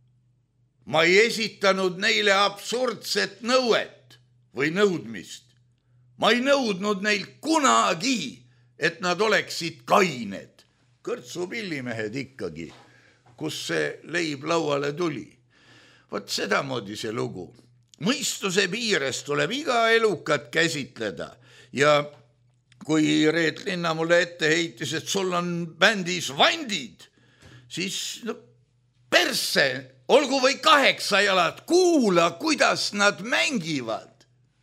ma ei esitanud neile absurdset nõuet või nõudmist. Ma ei nõudnud neilt kunagi, et nad oleksid kained. Kõrtsupillimehed ikkagi, kus see leib lauale tuli. Vot sedamoodi see lugu. Mõistuse piires tuleb iga elukat käsitleda ja kui Reet Linna mulle ette heitis, et sul on bändis vandid, siis perse, olgu või 8 jalad, kuula, kuidas nad mängivad.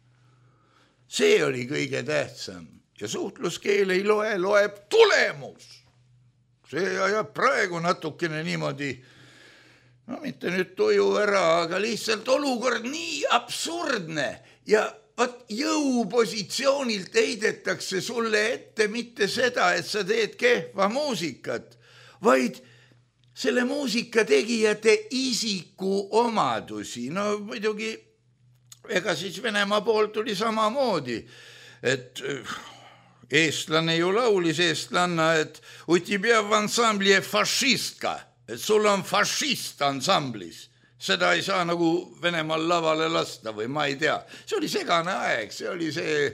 See oli kõige tähtsam ja suhtluskeel ei loeb tulemus. See ajab praegu natukene niimoodi, mitte nüüd tuju ära, aga lihtsalt olukord nii absurdne ja vaat jõupositsioonilt heidetakse sulle ette mitte seda, et sa teed kehva muusikat, vaid selle muusika tegijate isiku omadusi. No muidugi, ega siis Venemaa poolt tuli samamoodi, et eestlane ju laulis eestlanna, et utibjev ansambli fašistka, et sul on fašist ansamblis. Seda ei saa nagu Venemaal lavale lasta või ma ei tea. See oli segane aeg, see oli see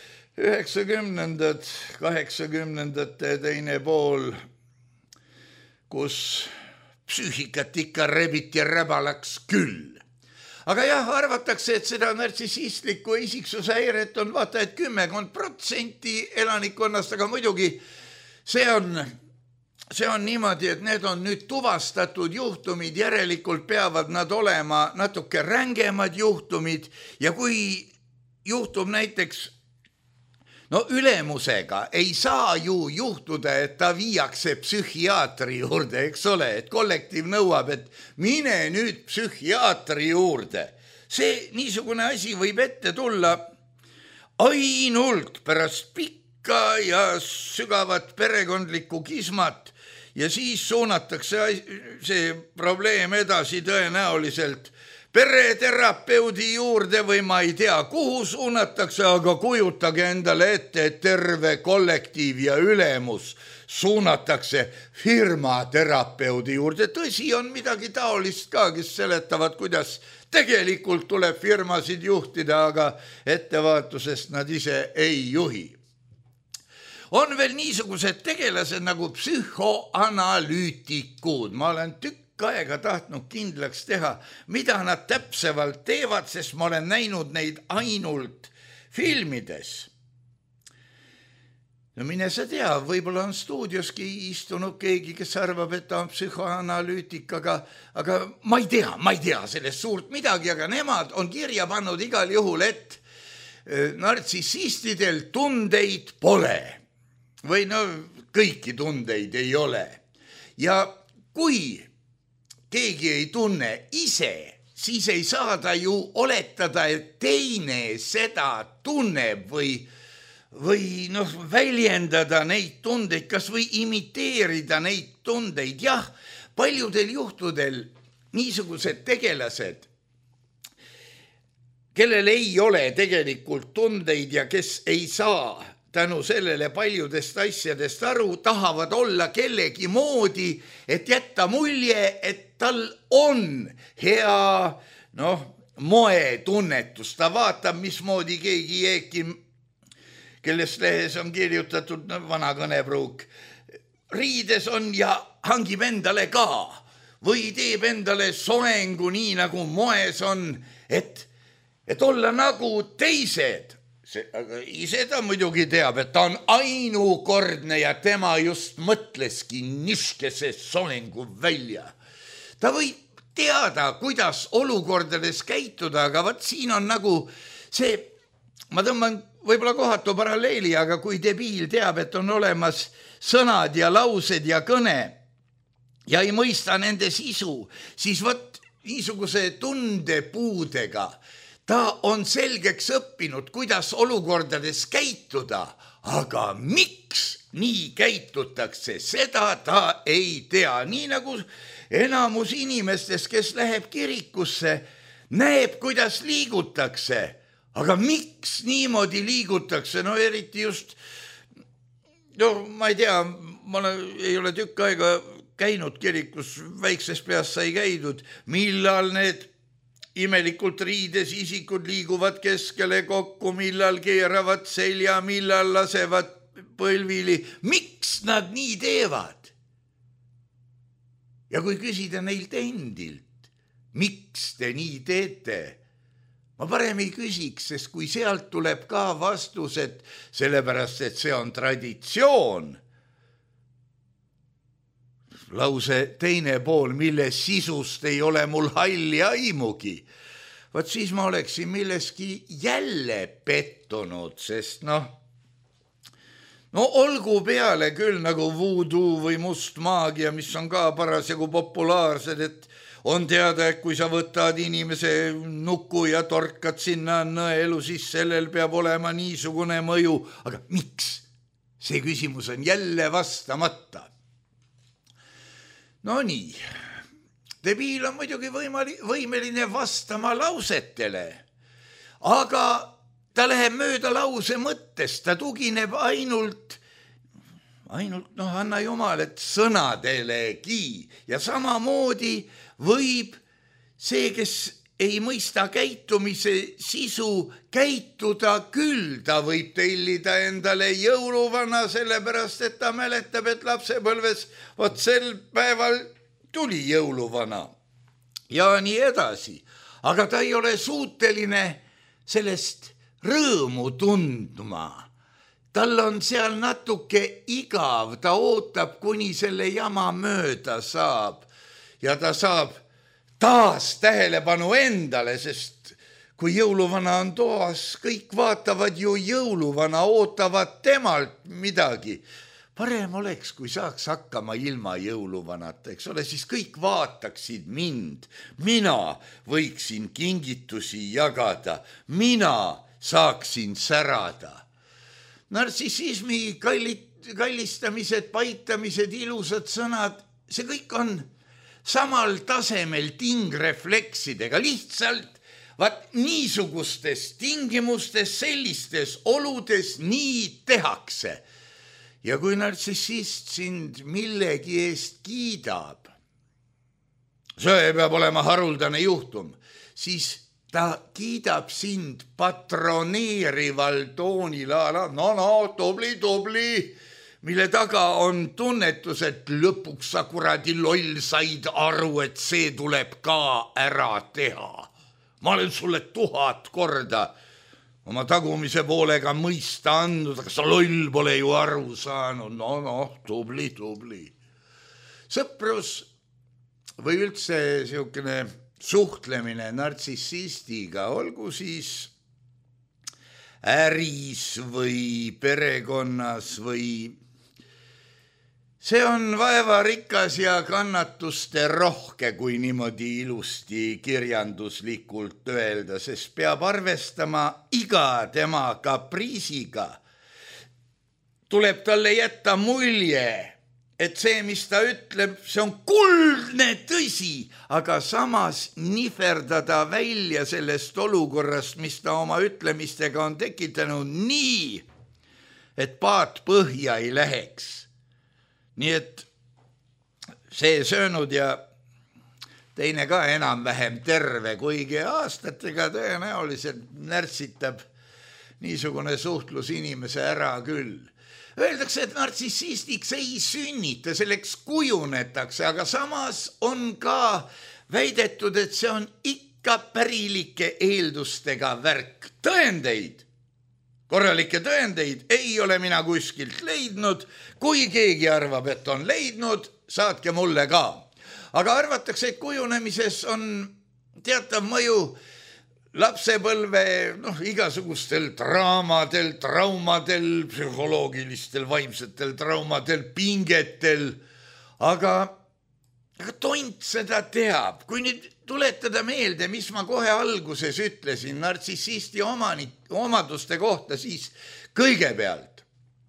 90-ndad, 80-ndate teine pool, kus psüühikat ikka rebiti räbalaks küll. Aga jah, arvatakse, et seda nartsissistlikku isiksushäiret on vaata, et 10% elanikkonnast, aga muidugi see on niimoodi, et need on nüüd tuvastatud juhtumid, järelikult peavad nad olema natuke rängemad juhtumid ja kui juhtub näiteks, ülemusega ei saa ju juhtuda, et ta viiakse psühhiaatri juurde, eks ole, et kollektiiv nõuab, et mine nüüd psühhiaatri juurde. See niisugune asi võib ette tulla ainult pärast pikka ja sügavat perekondlikku kismat, ja siis suunatakse see probleem edasi tõenäoliselt pereterapeudi juurde või ma ei tea, kuhu suunatakse, aga kujutage endale ette, et terve kollektiiv ja ülemus suunatakse firmaterapeudi juurde. Tõsi on midagi taolist ka, kes seletavad, kuidas tegelikult tuleb firmasid juhtida, aga ettevaatusest nad ise ei juhi. On veel niisugused tegelased nagu psühhoanalüütikud. Ma olen tükk aega tahtnud kindlaks teha, mida nad täpsevalt teevad, sest ma olen näinud neid ainult filmides. No mine sa tea, võib-olla on stuudioski istunud keegi, kes arvab, et ta on psühhoanalüütik, aga ma ei tea sellest suurt midagi, aga nemad on kirja pannud igal juhul, et nartsissistidel tundeid pole või no kõiki tundeid ei ole. Ja kui keegi ei tunne ise, siis ei saa ta ju oletada, et teine seda tunneb või väljendada neid tundeid, kas või imiteerida neid tundeid. Jah, paljudel juhtudel niisugused tegelased, kellel ei ole tegelikult tundeid ja kes ei saa tänu sellele paljudest asjadest aru, tahavad olla kellegi moodi, et jätta mulje, et tal on hea moetunnetus. Ta vaatab, mismoodi keegi Jeeki, kellest lehes on kirjutatud vana kõnepruuk, riides on ja hangib endale ka või teeb endale soengu nii nagu moes on, et olla nagu teised. Aga ise ta muidugi teab, et ta on ainukordne ja tema just mõtleski niškese soengu välja. Ta võib teada, kuidas olukordades käituda, aga vaat siin on nagu see, ma tõmban võib-olla kohatu paralleeli, aga kui debiil teab, et on olemas sõnad ja laused ja kõne ja ei mõista nende sisu, siis vot niisuguse tundepuudega ta on selgeks õppinud, kuidas olukordades käituda, aga miks nii käitutakse, seda ta ei tea. Nii nagu enamus inimestest, kes läheb kirikusse, näeb, kuidas liigutakse, aga miks niimoodi liigutakse, no eriti just, ma ei tea, ma ei ole tükk aega käinud kirikus, väiksest peast sai käidud, millal need imelikult riides isikud liiguvad keskele kokku, millal keeravad selja, millal lasevad põlvili. Miks nad nii teevad? Ja kui küsida neilt endilt, miks te nii teete, ma parem ei küsiks, sest kui sealt tuleb ka vastus, et sellepärast, et see on traditsioon, lause teine pool, mille sisust ei ole mul halli aimugi, vaat siis ma oleksin milleski jälle pettunud, sest olgu peale küll nagu voodoo või must maagia, mis on ka parasjagu populaarsed, et on teada, et kui sa võtad inimese nuku ja torkad sinna nõelu, siis sellel peab olema niisugune mõju, aga miks? See küsimus on jälle vastamata. No nii, debiil on muidugi võimeline vastama lausetele, aga ta läheb mööda lause mõttest, ta tugineb ainult, anna jumal, et sõnadelegi. Ja samamoodi võib see, kes ei mõista käitumise sisu, käituda küll. Ta võib tellida endale jõuluvana, sellepärast, et ta mäletab, et lapsepõlves vot sel päeval tuli jõuluvana ja nii edasi. Aga ta ei ole suuteline sellest rõõmu tundma. Tal on seal natuke igav, ta ootab, kuni selle jama mööda saab ja ta saab taas tähelepanu endale, sest kui jõuluvana on toas, kõik vaatavad ju jõuluvana, ootavad temalt midagi. Parem oleks, kui saaks hakkama ilma jõuluvanata, eks ole, siis kõik vaataksid mind. Mina võiksin kingitusi jagada, mina saaksin särada. Nartsissismi kallistamised, paitamised, ilusad sõnad, see kõik on samal tasemel tingrefleksidega, lihtsalt niisugustes tingimustes, sellistes oludes nii tehakse. Ja kui nartsissist sind millegi eest kiidab, see peab olema haruldane juhtum, siis ta kiidab sind patroneerival toonil, tubli, mille taga on tunnetus, et lõpuks sa kuradi loll said aru, et see tuleb ka ära teha. Ma olen sulle 1000 korda. oma tagumise poolega mõista andnud, aga sa loll pole ju aru saanud. Tubli. Sõprus või üldse siukene suhtlemine nartsissistiga, olgu siis äris või perekonnas või see on vaevarikas ja kannatuste rohke, kui niimoodi ilusti kirjanduslikult öelda, sest peab arvestama iga tema kapriisiga. Tuleb talle jätta mulje, et see, mis ta ütleb, see on kuldne tõsi, aga samas nihverdada välja sellest olukorrast, mis ta oma ütlemistega on tekitanud nii, et paat põhja ei läheks. Nii et see söönud ja teine ka enam-vähem terve, kuigi aastatega tõenäoliselt närtsitab niisugune suhtlus inimese ära küll. Öeldakse, et nartsissistiks ei sünnita, selleks kujunetakse, aga samas on ka väidetud, et see on ikka pärilike eeldustega värk. Tõendeid, korralikke tõendeid ei ole mina kuskilt leidnud. Kui keegi arvab, et on leidnud, saatke mulle ka. Aga arvatakse, et kujunemises on teatav mõju lapsepõlve igasugustel draamadel, traumadel, psühholoogilistel, vaimsetel traumadel, pingetel, aga tont seda teab. Kui nüüd tuletada meelde, mis ma kohe alguses ütlesin nartsissisti omaduste kohta, siis kõigepealt,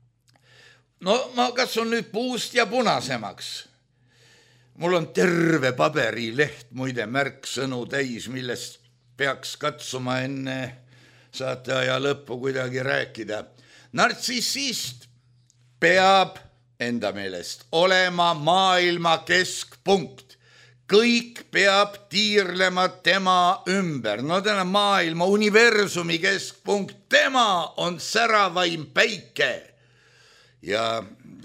ma katsun nüüd puust ja punasemaks. Mul on terve paberileht, muide märksõnu täis, millest peaks katsuma enne saateaja lõppu kuidagi rääkida. Nartsissist peab enda meelest olema maailma keskpunkt. Kõik peab tiirlema tema ümber. Täna maailma universumi keskpunkt. Tema on säravaim päike. Ja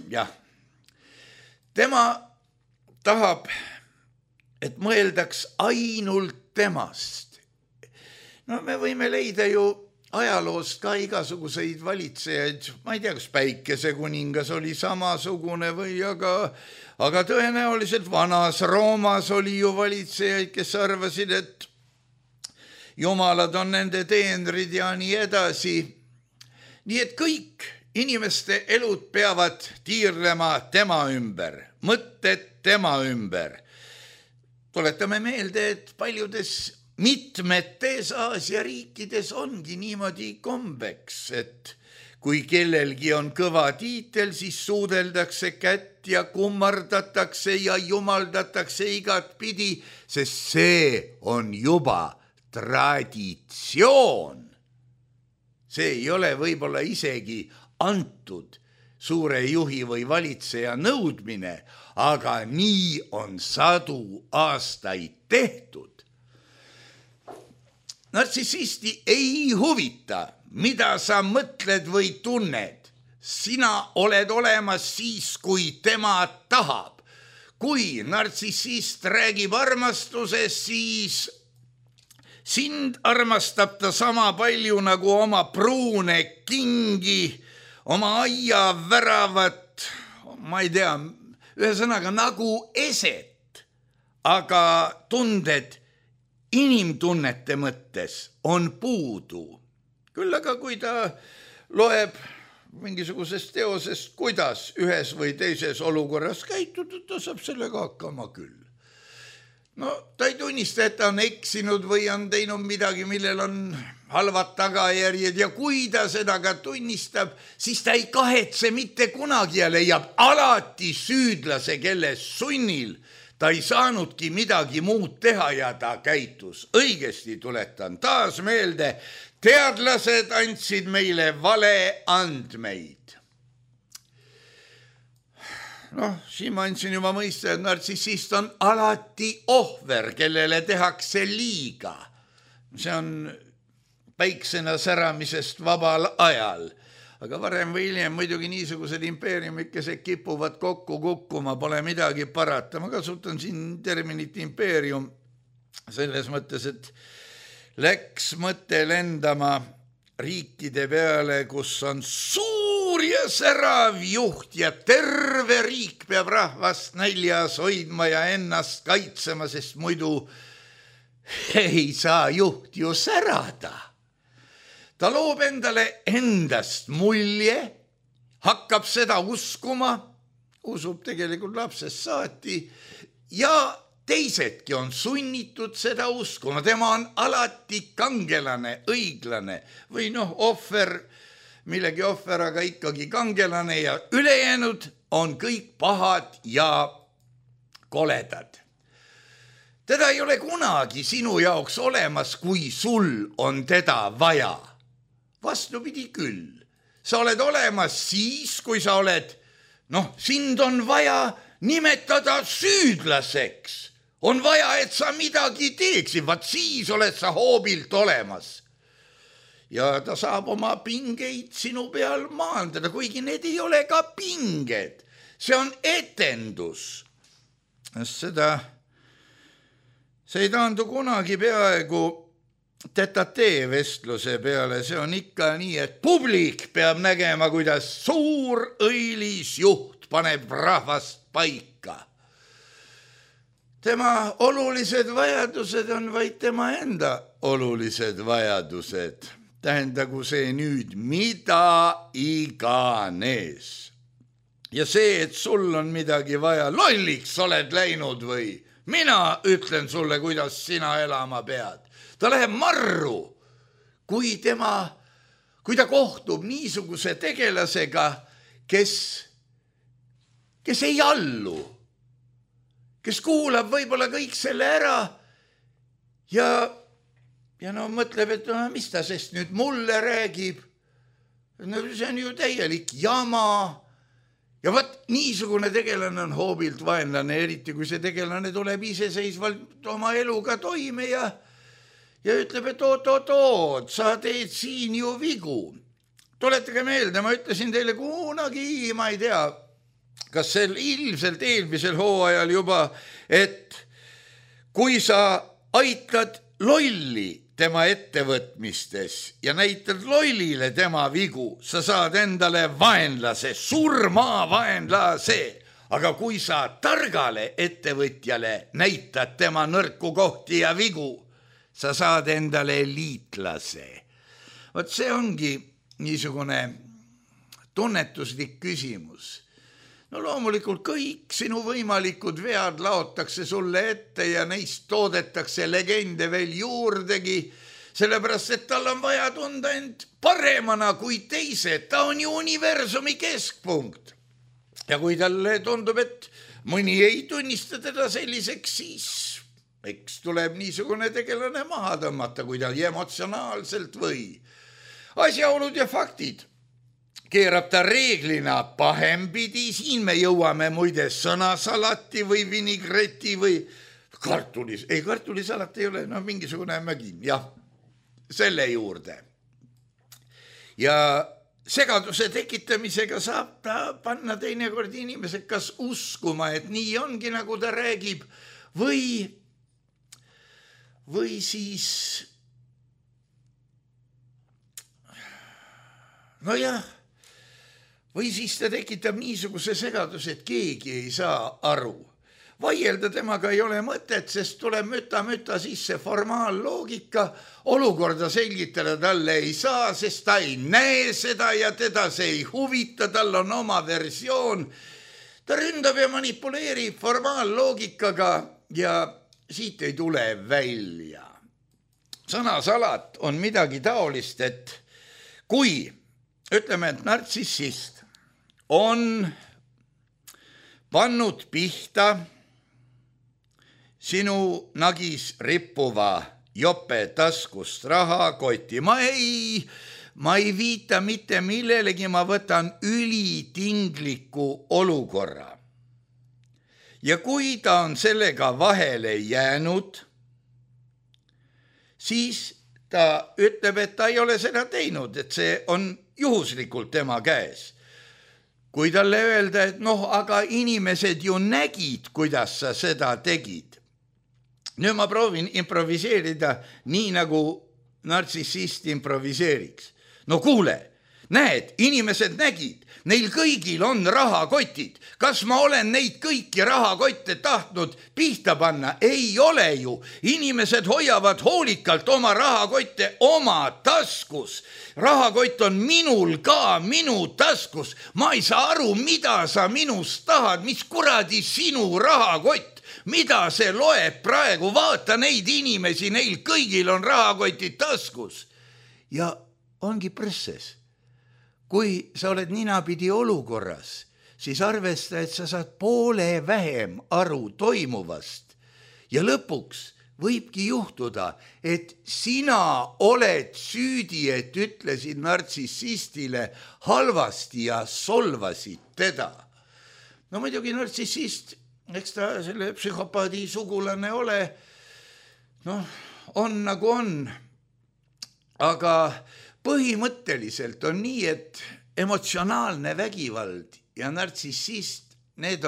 tema tahab, et mõeldaks ainult temast. Me võime leida ju ajaloost ka igasuguseid valitsejaid, ma ei tea, kas Päikesekuningas oli samasugune või, aga tõenäoliselt vanas Roomas oli ju valitsejaid, kes arvasid, et jumalad on nende teenrid ja nii edasi. Nii et kõik inimeste elud peavad tiirlema tema ümber, mõtted tema ümber. Tuletame meelde, et paljudes mitmetes Aasia riikides ongi niimoodi kombeks, et kui kellelgi on kõva tiitel, siis suudeldakse kätt ja kummardatakse ja jumaldatakse igat pidi, sest see on juba traditsioon. See ei ole võib-olla isegi antud suure juhi või valitseja nõudmine, aga nii on 100 aastaid tehtud. Nartsissisti ei huvita, mida sa mõtled või tunned. Sina oled olemas siis, kui tema tahab. Kui nartsissist räägib armastusest, siis sind armastab ta sama palju nagu oma pruune kingi, oma aia väravat, ma ei tea, ühesõnaga nagu eset, aga tunded inimtunnete mõttes on puudu. Küll aga kui ta loeb mingisugusest teosest, kuidas ühes või teises olukorras käituda, ta saab sellega hakkama küll. Ta ei tunnista, et ta on eksinud või on teinud midagi, millel on halvad tagajärjed ja kui ta seda ka tunnistab, siis ta ei kahetse mitte kunagi ja leiab alati süüdlase, kelle sunnil ta ei saanudki midagi muud teha ja ta käitus õigesti. Tuletan taas meelde, teadlased andsid meile vale andmeid. Siin ma andsin juba mõista, et nartsissist on alati ohver, kellele tehakse liiga. See on päiksena säramisest vabal ajal. Aga varem või hiljem muidugi niisugused impeeriumikesed kipuvad kokku kukkuma, pole midagi parata. Ma kasutan siin terminit impeerium selles mõttes, et läks mõte lendama riikide peale, kus on suur ja särav juht ja terve riik peab rahvast näljas hoidma ja ennast kaitsema, sest muidu ei saa juht ju särada. Ta loob endale endast mulje, hakkab seda uskuma, usub tegelikult lapsest saati ja teisedki on sunnitud seda uskuma. Tema on alati kangelane, õiglane või ohver, millegi ohver, aga ikkagi kangelane ja ülejäänud on kõik pahad ja koledad. Teda ei ole kunagi sinu jaoks olemas, kui sul on teda vaja. Vastupidi küll. Sa oled olemas siis, kui sa oled, sind on vaja nimetada süüdlaseks. On vaja, et sa midagi teeksid, vaat siis oled sa hoobilt olemas. Ja ta saab oma pingeid sinu peal maandada, kuigi need ei ole ka pinged. See on etendus. See ei taandu kunagi peaaegu tetatee vestluse peale, see on ikka nii, et publik peab nägema, kuidas suur õilis juht paneb rahvast paika. Tema olulised vajadused on vaid tema enda olulised vajadused. Tähendagu see nüüd mida iganes. Ja see, et sul on midagi vaja, lolliks oled läinud või? Mina ütlen sulle, kuidas sina elama pead. Ta läheb marru, kui ta kohtub niisuguse tegelasega, kes ei allu, kes kuulab võib-olla kõik selle ära ja mõtleb, et mis ta sest nüüd mulle räägib. See on ju täielik jama. Ja võt, niisugune tegelane on hoobilt vaenlane, eriti kui see tegelane tuleb iseseisvalt oma eluga toime ja ütleb, et oot, sa teed siin ju vigu. Tuletage meelde, ma ütlesin teile kunagi, ma ei tea, kas ilmselt eelmisel hooajal juba, et kui sa aitad lolli tema ettevõtmistes ja näitad lollile tema vigu, sa saad endale vaenlase, surmavaenlase. Aga kui sa targale ettevõtjale näitad tema nõrku kohti ja vigu, sa saad endale liitlase. Vot see ongi niisugune tunnetuslik küsimus. Loomulikult kõik sinu võimalikud vead laotakse sulle ette ja neist toodetakse legende veel juurdegi, sellepärast, et tal on vaja tunda end paremana kui teised. Ta on ju universumi keskpunkt. Ja kui talle tundub, et mõni ei tunnista teda selliseks, siis eks tuleb niisugune tegelane maha tõmmata, kui ta emotsionaalselt või. Asjaolud ja faktid keerab ta reeglina pahempidi, siin me jõuame muide sõnasalati või vinigreti või kartulis. Ei, kartulisalat ei ole, mingisugune mägi, jah, selle juurde. Ja segaduse tekitamisega saab ta panna teinekord inimesed kas uskuma, et nii ongi, nagu ta räägib, või siis või siis ta tekitab niisuguse segaduse, et keegi ei saa aru. Vaielda temaga ei ole mõtet, sest tuleb müta sisse formaalloogika, olukorda selgitada talle ei saa, sest ta ei näe seda ja teda see ei huvita, tal on oma versioon. Ta ründab ja manipuleerib formaalloogikaga ja siit ei tule välja. Sõnasalat on midagi taolist, et kui ütleme, et nartsissist on pannud pihta sinu nagis rippuva jope taskust rahakoti. Ma ei viita mitte millelegi, ma võtan ülitingliku olukorra. Ja kui ta on sellega vahele jäänud, siis ta ütleb, et ta ei ole seda teinud, et see on juhuslikult tema käes. Kui talle öelda, et aga inimesed ju nägid, kuidas sa seda tegid. Nüüd ma proovin improviseerida nii, nagu nartsissist improviseeriks. no kuule, näed, inimesed nägid, neil kõigil on rahakotid. Kas ma olen neid kõiki rahakotte tahtnud pihta panna? Ei ole ju. Inimesed hoiavad hoolikalt oma rahakotte oma taskus. Rahakott on minul ka minu taskus. Ma ei saa aru, mida sa minust tahad, mis kuradi sinu rahakott. Mida see loeb praegu? Vaata neid inimesi, neil kõigil on rahakotid taskus. Ja ongi presses. Kui sa oled ninapidi olukorras, siis arvesta, et sa saad poole vähem aru toimuvast. Ja lõpuks võibki juhtuda, et sina oled süüdi, et ütlesid nartsissistile halvasti ja solvasid teda. No muidugi nartsissist, eks ta selle psühhopaadi sugulane ole, on nagu on, aga põhimõtteliselt on nii, et emotsionaalne vägivald ja nartsissist, need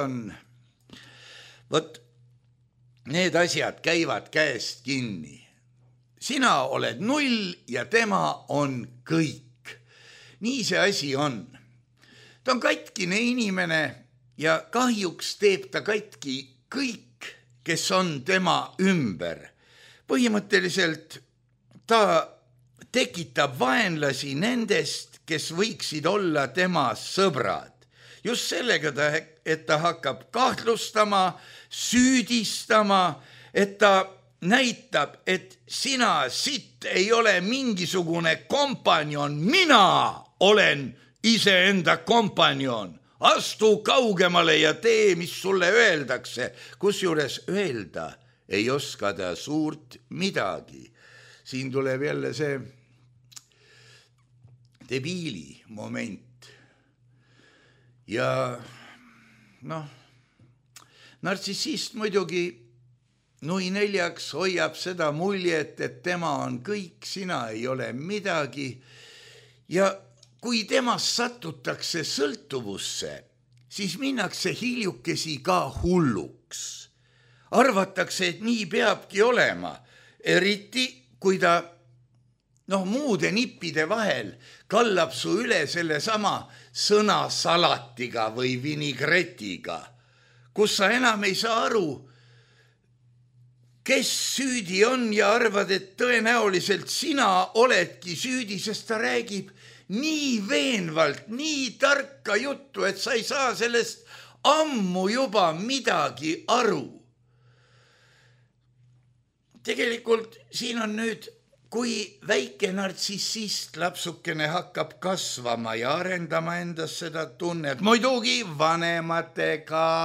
asjad käivad käest kinni. Sina oled 0 ja tema on kõik. Nii see asi on. Ta on katkine inimene ja kahjuks teeb ta katki kõik, kes on tema ümber. Põhimõtteliselt ta tekitab vaenlasi nendest, kes võiksid olla tema sõbrad. Just sellega, et ta hakkab kahtlustama, süüdistama, et ta näitab, et sina sitt ei ole mingisugune kompanjon, mina olen iseenda kompanjon. Astu kaugemale ja tee, mis sulle öeldakse, kusjuures öelda ei oska ta suurt midagi. Siin tuleb jälle see debiili moment. Ja nartsissist muidugi nui 4 hoiab seda muljet, et tema on kõik, sina ei ole midagi. Ja kui temast satutakse sõltuvusse, siis minnakse hiljukesi ka hulluks. Arvatakse, et nii peabki olema, eriti kui ta muude nippide vahel kallab su üle selle sama sõnasalatiga või vinigretiga, kus sa enam ei saa aru, kes süüdi on ja arvad, et tõenäoliselt sina oledki süüdi, sest ta räägib nii veenvalt, nii tarka juttu, et sa ei saa sellest ammu juba midagi aru. Tegelikult siin on nüüd, kui väike nartsissist lapsukene hakkab kasvama ja arendama endas seda tunnet, muidugi vanemate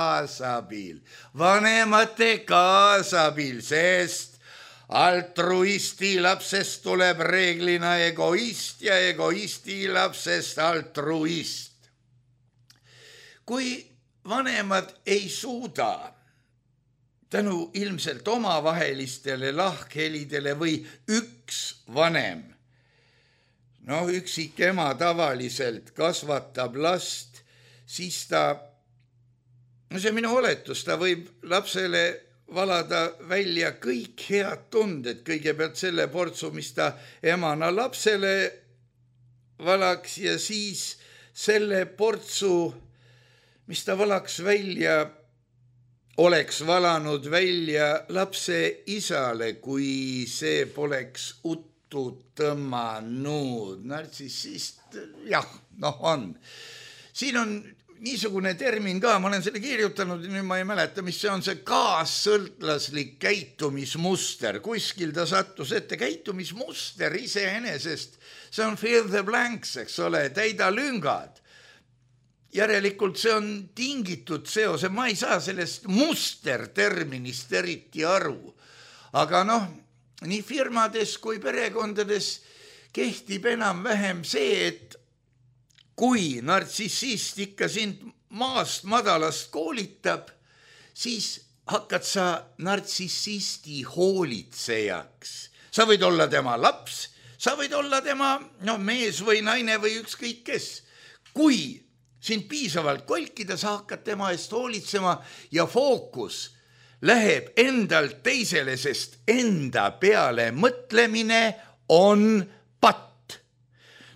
kaasabil, sest altruisti lapsest tuleb reeglina egoist ja egoisti lapsest altruist. Kui vanemad ei suuda tänu ilmselt omavahelistele lahkhelidele või üks vanem, üksik ema tavaliselt kasvatab last, siis ta, see on minu oletus, ta võib lapsele valada välja kõik head tunded, kõigepealt selle portsu, mis ta emana lapsele valaks ja siis selle portsu, mis ta valaks välja, oleks valanud välja lapse isale, kui see poleks uttu tõmmanud. Nartsissist, on. Siin on niisugune termin ka, ma olen selle kirjutanud, nüüd ma ei mäleta, mis see on, see kaassõltlaslik käitumismuster. Kuskil ta sattus ette, käitumismuster iseenesest, see on fill the blanks, eks ole, täida lüngad. Järelikult see on tingitud seose, ma ei saa sellest musterterminist eriti aru. Aga nii firmades kui perekondades kehtib enam-vähem see, et kui nartsissist ikka sind maast madalast koolitab, siis hakkad sa nartsissisti hoolitsejaks. Sa võid olla tema laps, sa võid olla tema mees või naine või ükskõik kes. Kui sind piisavalt kolkida, sa hakkad tema eest hoolitsema ja fookus läheb endalt teisele, sest enda peale mõtlemine on patt.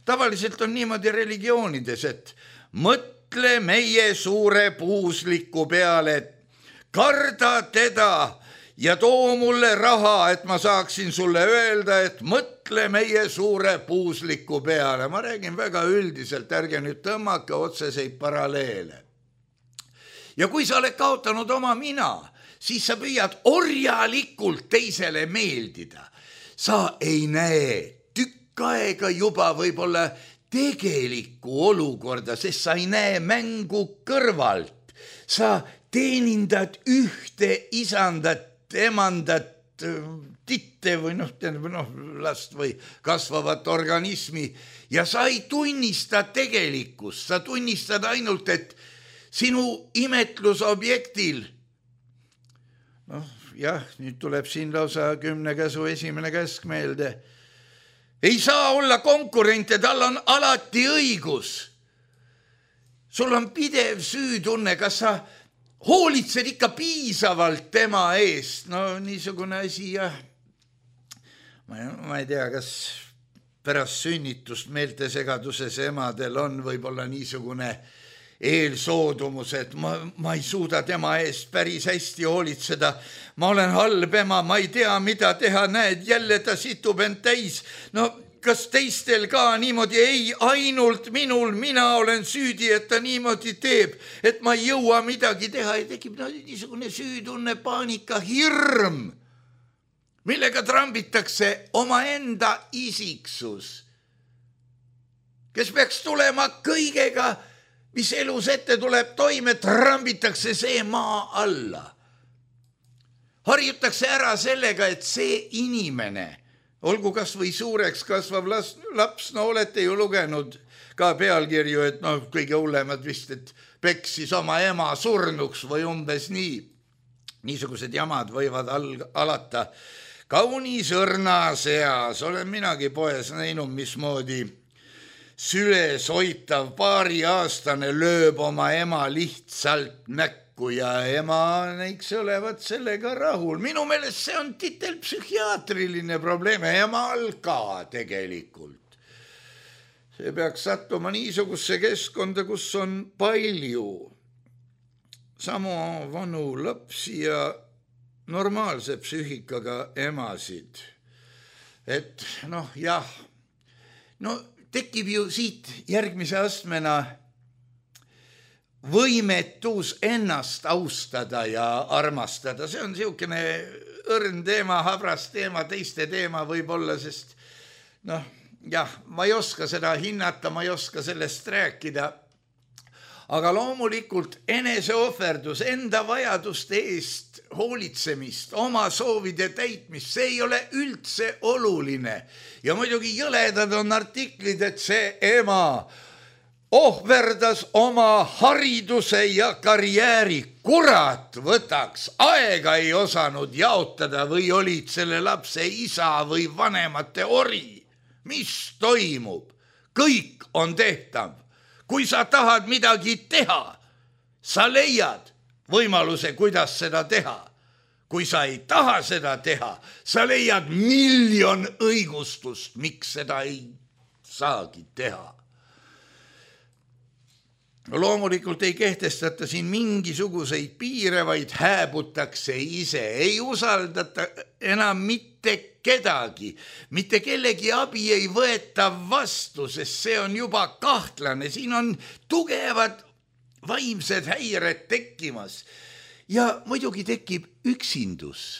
Tavaliselt on niimoodi religioonides, et mõtle meie suure puusliku peale, et karda teda ja too mulle raha, et ma saaksin sulle öelda, et mõtle meie suure puusliku peale. Ma räägin väga üldiselt, ärge nüüd tõmmake otseseid paralleele. Ja kui sa oled kaotanud oma mina, siis sa püüad orjalikult teisele meeldida. Sa ei näe tükk aega juba võib-olla tegelikku olukorda, sest sa ei näe mängu kõrvalt. Sa teenindad ühte isandat, emandat, titte või last või kasvavat organismi ja sa ei tunnista tegelikkust, sa tunnistad ainult, et sinu imetlusobjektil, nüüd tuleb siin lausa 10 käsu esimene käsk meelde, ei saa olla konkurente, tal on alati õigus. Sul on pidev süütunne, kas sa hoolitsed ikka piisavalt tema eest. No niisugune asi, jah. Ma ei tea, kas pärast sünnitust meeltesegaduses emadel on võib-olla niisugune eelsoodumus, et ma ei suuda tema eest päris hästi hoolitseda. Ma olen halb ema, ma ei tea, mida teha, näed, jälle ta situb end täis. No kas teistel ka niimoodi? Ei, ainult minul, mina olen süüdi, et ta niimoodi teeb, et ma ei jõua midagi teha ja tekib niisugune süütunne, paanika, hirm, millega trambitakse omaenda isiksus, kes peaks tulema kõigega, mis elus ette tuleb toime, trambitakse see maa alla. Harjutakse ära sellega, et see inimene, olgu kas või suureks kasvav laps, olete ju lugenud ka pealkirju, et kõige hullemad vist, et peksis oma ema surnuks või umbes nii. Niisugused jamad võivad alata kaunis õrnas eas. Olen minagi poes näinud, mismoodi süles hoitav 2-aastane lööb oma ema lihtsalt näkku ja ema näiks olevat sellega rahul. Minu meelest see on titel psühhiaatriline probleem ja emal ka tegelikult. See peaks sattuma niisugusse keskkonda, kus on palju samu vanu lapsi ja normaalse psüühikaga emasid. Et tekib ju siit järgmise astmena võimetus ennast austada ja armastada. See on niisugune õrn teema, habras teema, teiste teema võib-olla, sest ma ei oska seda hinnata, ma ei oska sellest rääkida. Aga loomulikult eneseohverdus, enda vajaduste eest hoolitsemist, oma soovide täitmist, see ei ole üldse oluline. Ja muidugi jõledad on artiklid, et see ema ohverdas oma hariduse ja karjääri. Kurat võtaks, aega ei osanud jaotada või olid selle lapse isa või vanemate ori. Mis toimub? Kõik on tehtav. Kui sa tahad midagi teha, sa leiad võimaluse, kuidas seda teha. Kui sa ei taha seda teha, sa leiad 1,000,000 õigustust, miks seda ei saagi teha. Loomulikult ei kehtestata siin mingisuguseid piire, vaid hääbutakse ise. Ei usaldata enam mitte kedagi, mitte kellegi abi ei võeta vastu, sest see on juba kahtlane. Siin on tugevad vaimsed häired tekkimas ja muidugi tekib üksindus,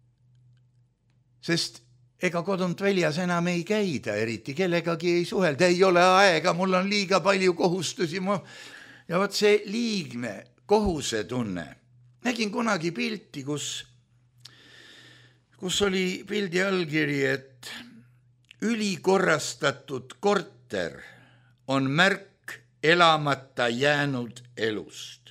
sest ega kodunt väljas enam ei käida, eriti kellegagi ei suhelda, ei ole aega, mul on liiga palju kohustusi. Ja võt see liigne kohusetunne. Nägin kunagi pilti, kus oli pildi allkiri, et ülikorrastatud korter on märk elamata jäänud elust.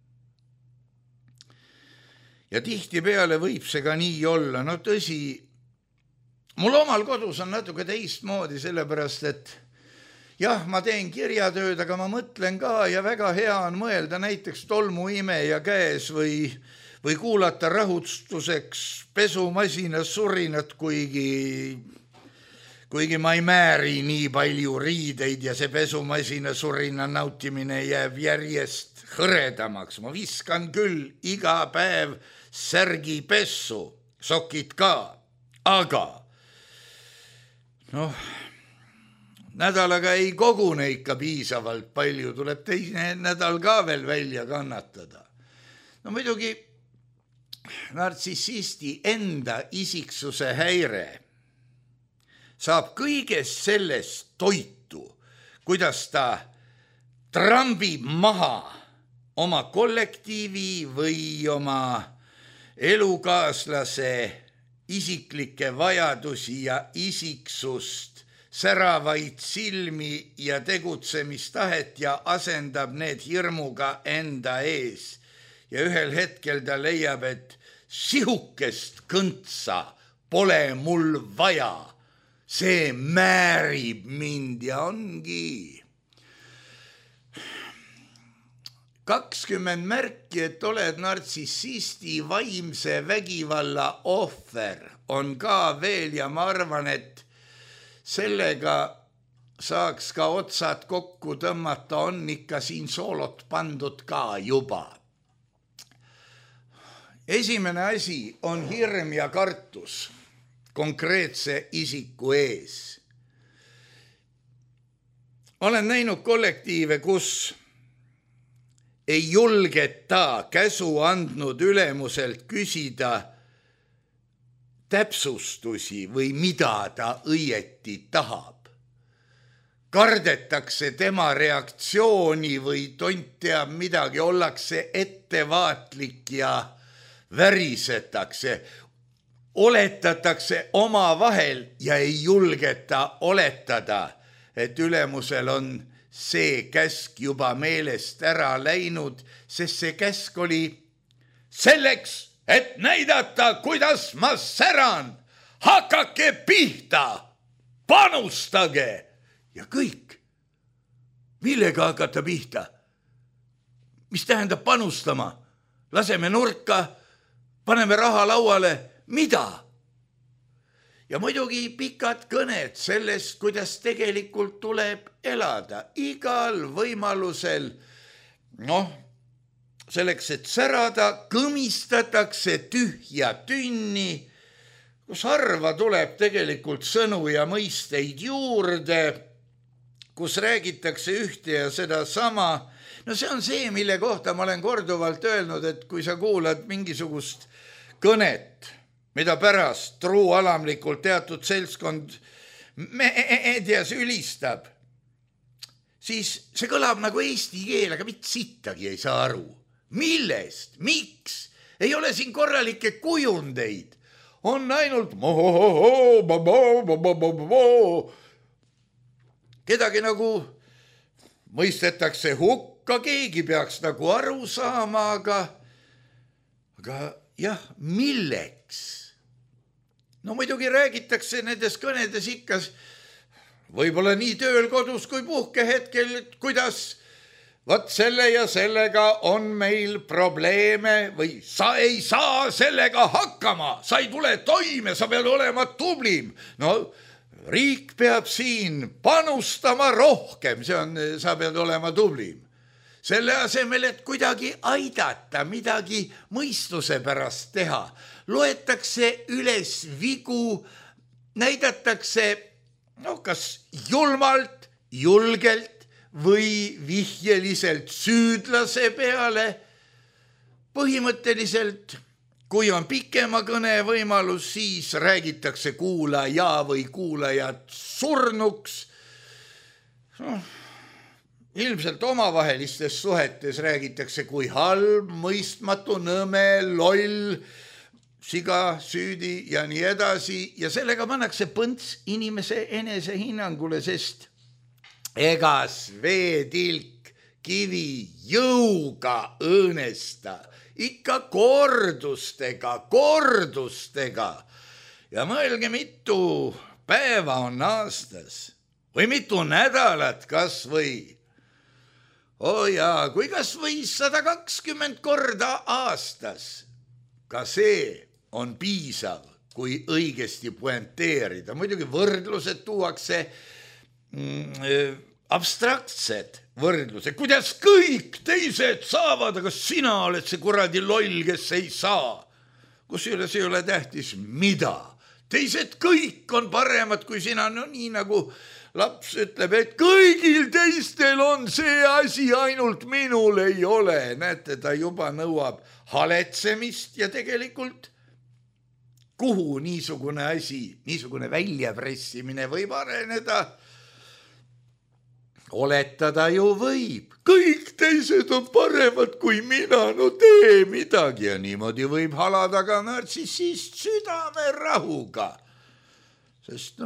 Ja tihtipeale võib see ka nii olla. No tõsi, mul omal kodus on natuke teistmoodi, sellepärast, et jah, ma teen kirjatööd, aga ma mõtlen ka ja väga hea on mõelda näiteks tolmuimeja käes või kuulata rahustuseks pesumasinas surinat, kuigi kuigi ma ei määri nii palju riideid ja see pesumasina surina nautimine jääb järjest hõredamaks. Ma viskan küll iga päev särgi pessu, sokid ka, aga nädalaga ei kogune ikka piisavalt palju, tuleb teine nädal ka veel välja kannatada. No muidugi nartsissisti enda isiksuse häire saab kõigest sellest toitu, kuidas ta trambib maha oma kollektiivi või oma elukaaslase isiklikke vajadusi ja isiksust, säravaid silmi ja tegutsemistahet ja asendab need hirmuga enda ees. Ja ühel hetkel ta leiab, et sihukest kõntsa pole mul vaja. See määrib mind ja ongi 20 märki, et oled nartsissisti vaimse vägivalla ohver on ka veel ja ma arvan, et sellega saaks ka otsad kokku tõmmata, on ikka siin soolot pandud ka juba. Esimene asi on hirm ja kartus konkreetse isiku ees. Olen näinud kollektiive, kus ei julgeta käsu andnud ülemuselt küsida täpsustusi või mida ta õieti tahab. Kardetakse tema reaktsiooni või tont teab midagi, ollakse ettevaatlik ja värisetakse. Oletatakse omavahel ja ei julgeta oletada, et ülemusel on see käsk juba meelest ära läinud, sest see käsk oli selleks, et näidata, kuidas ma säran. Hakake pihta, panustage ja kõik. Millega hakata pihta? Mis tähendab panustama? Laseme nurka, paneme raha lauale. Mida? Ja muidugi pikad kõned sellest, kuidas tegelikult tuleb elada igal võimalusel. Selleks, et särada, kõmistatakse tühja tünni, kus harva tuleb tegelikult sõnu ja mõisteid juurde, kus räägitakse ühte ja seda sama. See on see, mille kohta ma olen korduvalt öelnud, et kui sa kuulad mingisugust kõnet, mida pärast truualamlikult teatud seltskond meedias ülistab, siis see kõlab nagu eesti keel, aga mitte sittagi ei saa aru. Millest? Miks? Ei ole siin korralikke kujundeid. On ainult kedagi nagu mõistetakse hukka, keegi peaks nagu aru saama, aga jah, milleks? Muidugi räägitakse nendes kõnedes ikka võib-olla nii tööl kodus kui puhkehetkel, et kuidas vaat selle ja sellega on meil probleeme või sa ei saa sellega hakkama, sa ei tule toime, sa pead olema tublim. Riik peab siin panustama rohkem, sa pead olema tublim. Selle asemel, et kuidagi aidata, midagi mõistuse pärast teha, loetakse üles vigu, näidatakse kas julmalt, julgelt või vihjeliselt süüdlase peale. Põhimõtteliselt, kui on pikema kõne võimalus, siis räägitakse kuulaja või kuulajad surnuks. Ilmselt omavahelistes suhetes räägitakse, kui halb, mõistmatu, nõme, loll, siga, süüdi ja nii edasi. Ja sellega pannakse põnts inimese enesehinnangule, sest egas veetilk kivi jõuga õõnesta. Ikka kordustega. Ja mõelge, mitu päeva on aastas või mitu nädalat kas või. Kui kas või 120 korda aastas. Ka see on piisav, kui õigesti puenteerida. Muidugi võrdlused tuuakse abstraktsed võrdlused, kuidas kõik teised saavad, aga sina oled see kuradi loll, kes ei saa. Kusjuures ei ole tähtis mida. Teised kõik on paremad kui sina, no nii nagu laps ütleb, et kõigil teistel on see asi, ainult minul ei ole. Näete, ta juba nõuab haletsemist ja tegelikult kuhu niisugune asi, niisugune väljapressimine võib areneda? Oletada ju võib. Kõik teised on paremad kui mina, no tee midagi ja niimoodi võib halada ka nartsissist südamerahuga. Sest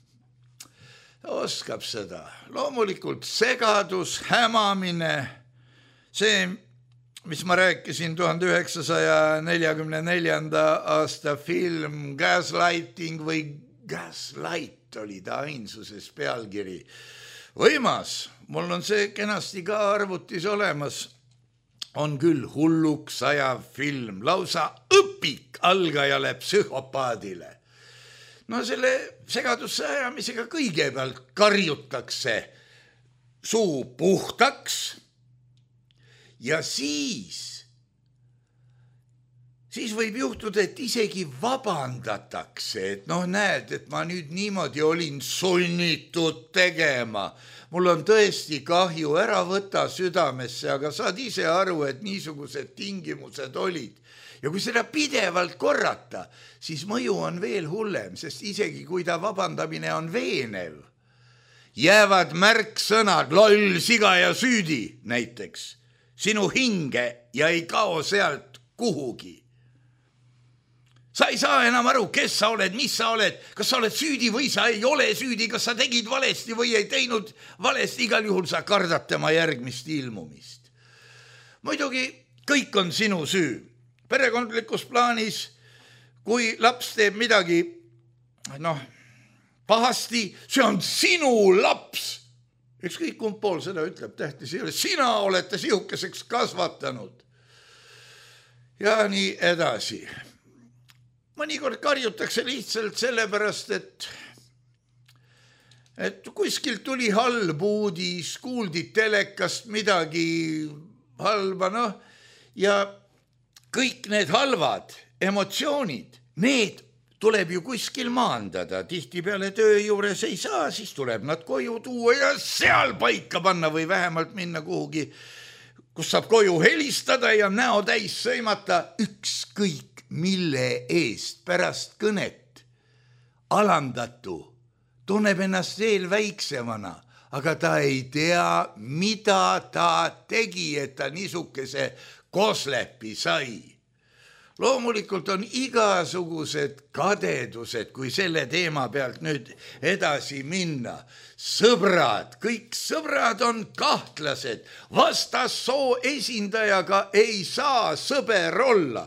oskab seda. Loomulikult segadus, hämamine, see, mis ma rääkisin 1944. aasta film Gaslighting või Gaslight oli ta ainsuses pealkiri. Võimas, mul on see kenasti ka arvutis olemas, on küll hulluks ajav film, lausa õpik algajale psühhopaadile. No selle segadusse ajamisega kõigepealt karjutakse suu puhtaks ja siis võib juhtuda, et isegi vabandatakse, et näed, et ma nüüd niimoodi olin sunnitud tegema. Mul on tõesti kahju, ära võta südamesse, aga saad ise aru, et niisugused tingimused olid. Ja kui seda pidevalt korrata, siis mõju on veel hullem, sest isegi kui ta vabandamine on veenev, jäävad märksõnad loll, siga ja süüdi näiteks sinu hinge ja ei kao sealt kuhugi. Sa ei saa enam aru, kes sa oled, mis sa oled, kas sa oled süüdi või sa ei ole süüdi, kas sa tegid valesti või ei teinud valesti, igal juhul sa kardad tema järgmist ilmumist. Muidugi kõik on sinu süü. Perekondlikus plaanis, kui laps teeb midagi pahasti, see on sinu laps. Ükskõik kumb pool seda ütleb, tähtis ei ole. Sina olete sihukeseks kasvatanud. Ja nii edasi. Mõnikord karjutakse lihtsalt sellepärast, et kuskilt tuli halb uudis, kuuldi telekast midagi halba, ja kõik need halvad emotsioonid, need tuleb ju kuskil maandada. Tihtipeale töö juures ei saa, siis tuleb nad koju tuua ja seal paika panna või vähemalt minna kuhugi, kus saab koju helistada ja näo täis sõimata ükskõik mille eest pärast kõnet. Alandatu tunneb ennast veel väiksemana, aga ta ei tea, mida ta tegi, et ta niisuguse koslepi sai. Loomulikult on igasugused kadedused, kui selle teema pealt nüüd edasi minna. Sõbrad, kõik sõbrad on kahtlased. Vastassoo esindajaga ei saa sõber olla.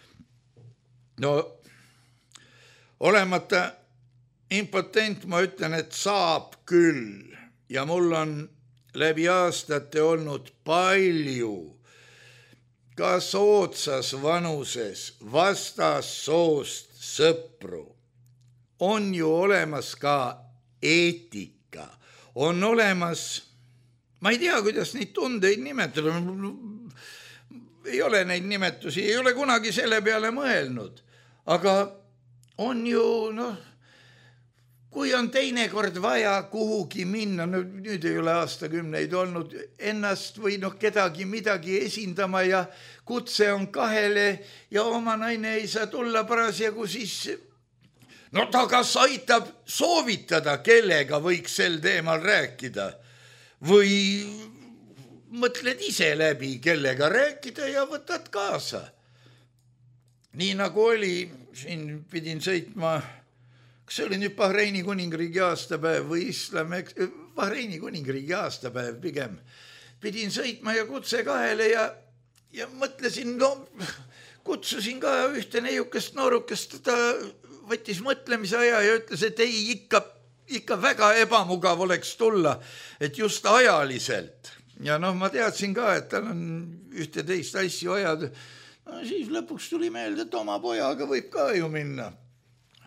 Olemata impotent ma ütlen, et saab küll. Ja mul on läbi aastate olnud palju ka soodsas vanuses vastassoost sõpru. On ju olemas ka eetika. On olemas, ma ei tea, kuidas neid tundeid nimetada. Ei ole neid nimetusi, ei ole kunagi selle peale mõelnud. Aga on ju, kui on teinekord vaja kuhugi minna, nüüd ei ole aastakümneid olnud ennast või kedagi midagi esindama ja kutse on 2 ja oma naine ei saa tulla parasjagu, siis ta kas aitab soovitada, kellega võiks sel teemal rääkida või mõtled ise läbi, kellega rääkida ja võtad kaasa. Nii nagu oli, siin pidin sõitma, kas see oli nüüd Bahreini kuningriigi aastapäev või Bahreini kuningriigi aastapäev pigem. Pidin sõitma ja kutse 2 ja mõtlesin, kutsusin ka ühte neiukest noorukest, ta võttis mõtlemise aja ja ütles, et ei, ikka väga ebamugav oleks tulla, et just ajaliselt. Ja ma teadsin ka, et tal on ühte teist asju ajad. Siis lõpuks tuli meelde, et oma pojaga võib ka ju minna.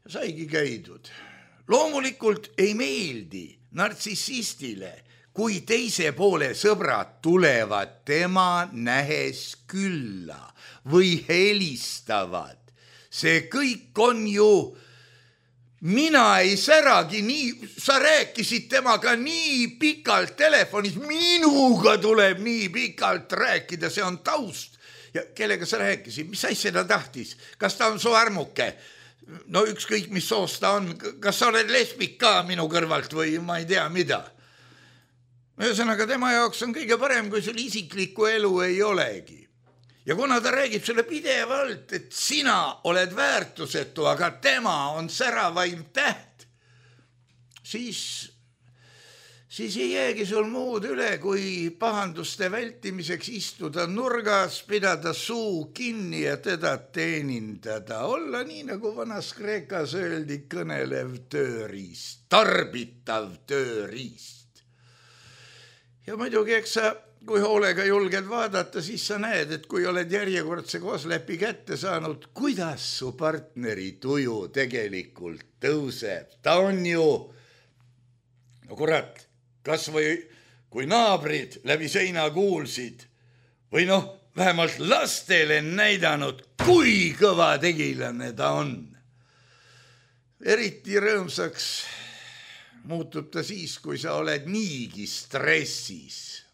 saigi käidud. Loomulikult ei meeldi nartsissistile, kui teise poole sõbrad tulevad tema nähes külla või helistavad. See kõik on ju, mina ei säragi nii, sa rääkisid temaga nii pikalt telefonis, minuga tuleb nii pikalt rääkida, see on taust. Ja kellega sa rääkisid, mis asja ta tahtis, kas ta on su armuke? No ükskõik, mis soost ta on, kas sa oled lesbik ka minu kõrvalt või ma ei tea mida. Ühesõnaga, tema jaoks on kõige parem, kui sul isiklikku elu ei olegi. Ja kuna ta räägib sulle pidevalt, et sina oled väärtusetu, aga tema on säravaim täht, siis ei jäägi sul muud üle, kui pahanduste vältimiseks istuda nurgas, pidada suu kinni ja teda teenindada. Olla nii, nagu vanas Kreekas öeldi, kõnelev tööriist, tarbitav tööriist. Ja muidugi, eks sa, kui hoolega julged vaadata, siis sa näed, et kui oled järjekordse kooslepi kätte saanud, kuidas su partneri tuju tegelikult tõuseb. Ta on ju, no kurat, kas või kui naabrid läbi seina kuulsid või noh, vähemalt lastele näidanud, kui kõva tegilane ta on. Eriti rõõmsaks muutub ta siis, kui sa oled niigi stressis.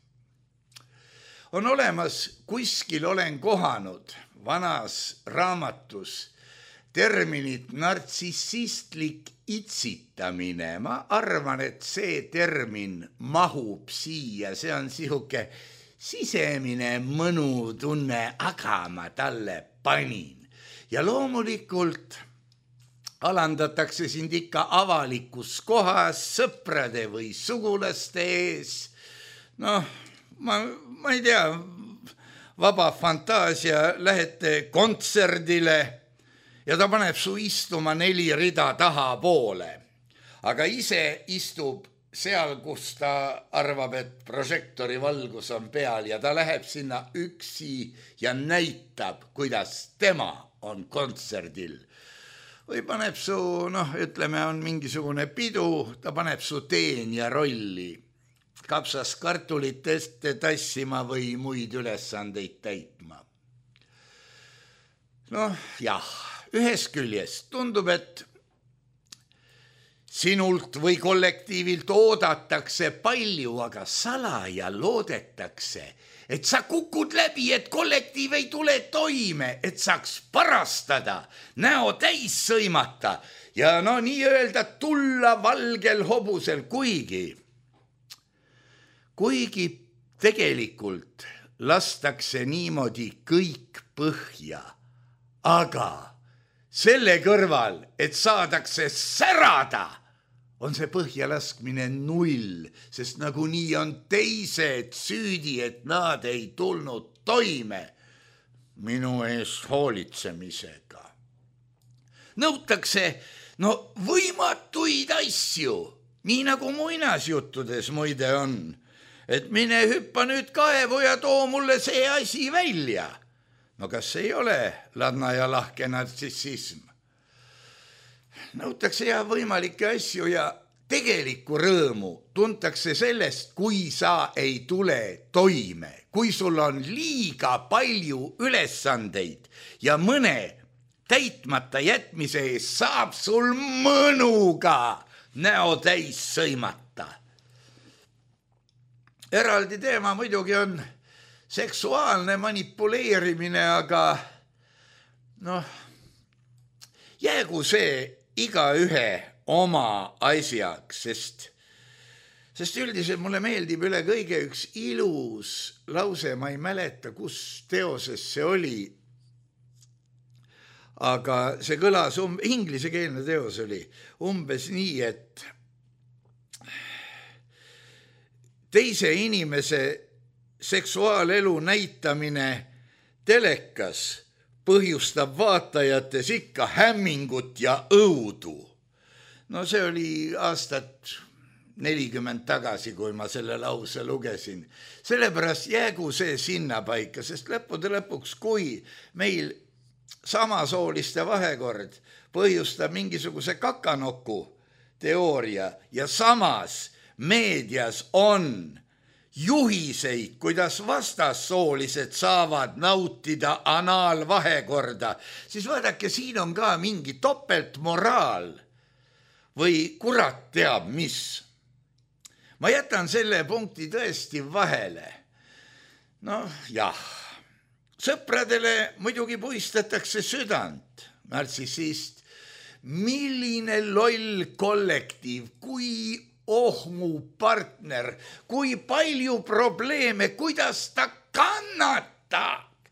On olemas, kuskil olen kohanud vanas raamatus terminit nartsissistlik itsitamine. Ma arvan, et see termin mahub siia, see on sihuke sisemine mõnutunne, aga ma talle panin. Ja loomulikult alandatakse sind ikka avalikus kohas, sõprade või sugulaste ees. Noh, ma ei tea, vaba fantaasia, lähete kontserdile ja ta paneb su istuma 4 rida taha poole. Aga ise istub seal, kus ta arvab, et prožektori valgus on peal ja ta läheb sinna üksi ja näitab, kuidas tema on kontserdil. Või paneb su, ütleme, on mingisugune pidu, ta paneb su teenja rolli, kapsas kartulitest tassima või muid ülesandeid täitma. Jah, ühest küljest tundub, et sinult või kollektiivilt oodatakse palju, aga salaja loodetakse, et sa kukud läbi, et kollektiiv ei tule toime, et saaks parastada, näo täis sõimata ja nii öelda tulla valgel hobusel, kuigi tegelikult lastakse niimoodi kõik põhja, aga selle kõrval, et saadakse särada, on see põhjalaskmine 0, sest nagunii on teised süüdi, et nad ei tulnud toime minu eest hoolitsemisega. Nõutakse võimatuid asju, nii nagu muinasjuttudes muide on, et mine hüppa nüüd kaevu ja too mulle see asi välja. Kas ei ole ladna ja lahke nartsissism? Nõutakse võimalikke asju ja tegelikku rõõmu tuntakse sellest, kui sa ei tule toime, kui sul on liiga palju ülesandeid ja mõne täitmata jätmise ees saab sul mõnuga näo täis sõimata. Eraldi teema muidugi on seksuaalne manipuleerimine, aga jäägu see igaühe oma asjaks, sest üldiselt mulle meeldib üle kõige üks ilus lause, ma ei mäleta, kus teoses see oli, aga see kõlas, inglisekeelne teos oli umbes nii, et teise inimese seksuaalelu näitamine telekas põhjustab vaatajates ikka hämmingut ja õudu. See oli aastat 40 tagasi, kui ma selle lause lugesin. Sellepärast jäägu see sinna paika, sest lõppude lõpuks, kui meil samasooliste vahekord põhjustab mingisuguse kakanoku teooria ja samas meedias on juhiseid, kuidas vastassoolised saavad nautida anaalvahekorda, siis vaadake, siin on ka mingi topeltmoraal või kurat teab mis. Ma jätan selle punkti tõesti vahele. Noh, jah. Sõpradele muidugi puistatakse südant, nartsissist. Milline loll kollektiiv, kui ohmu partner, kui palju probleeme, kuidas ta kannatab.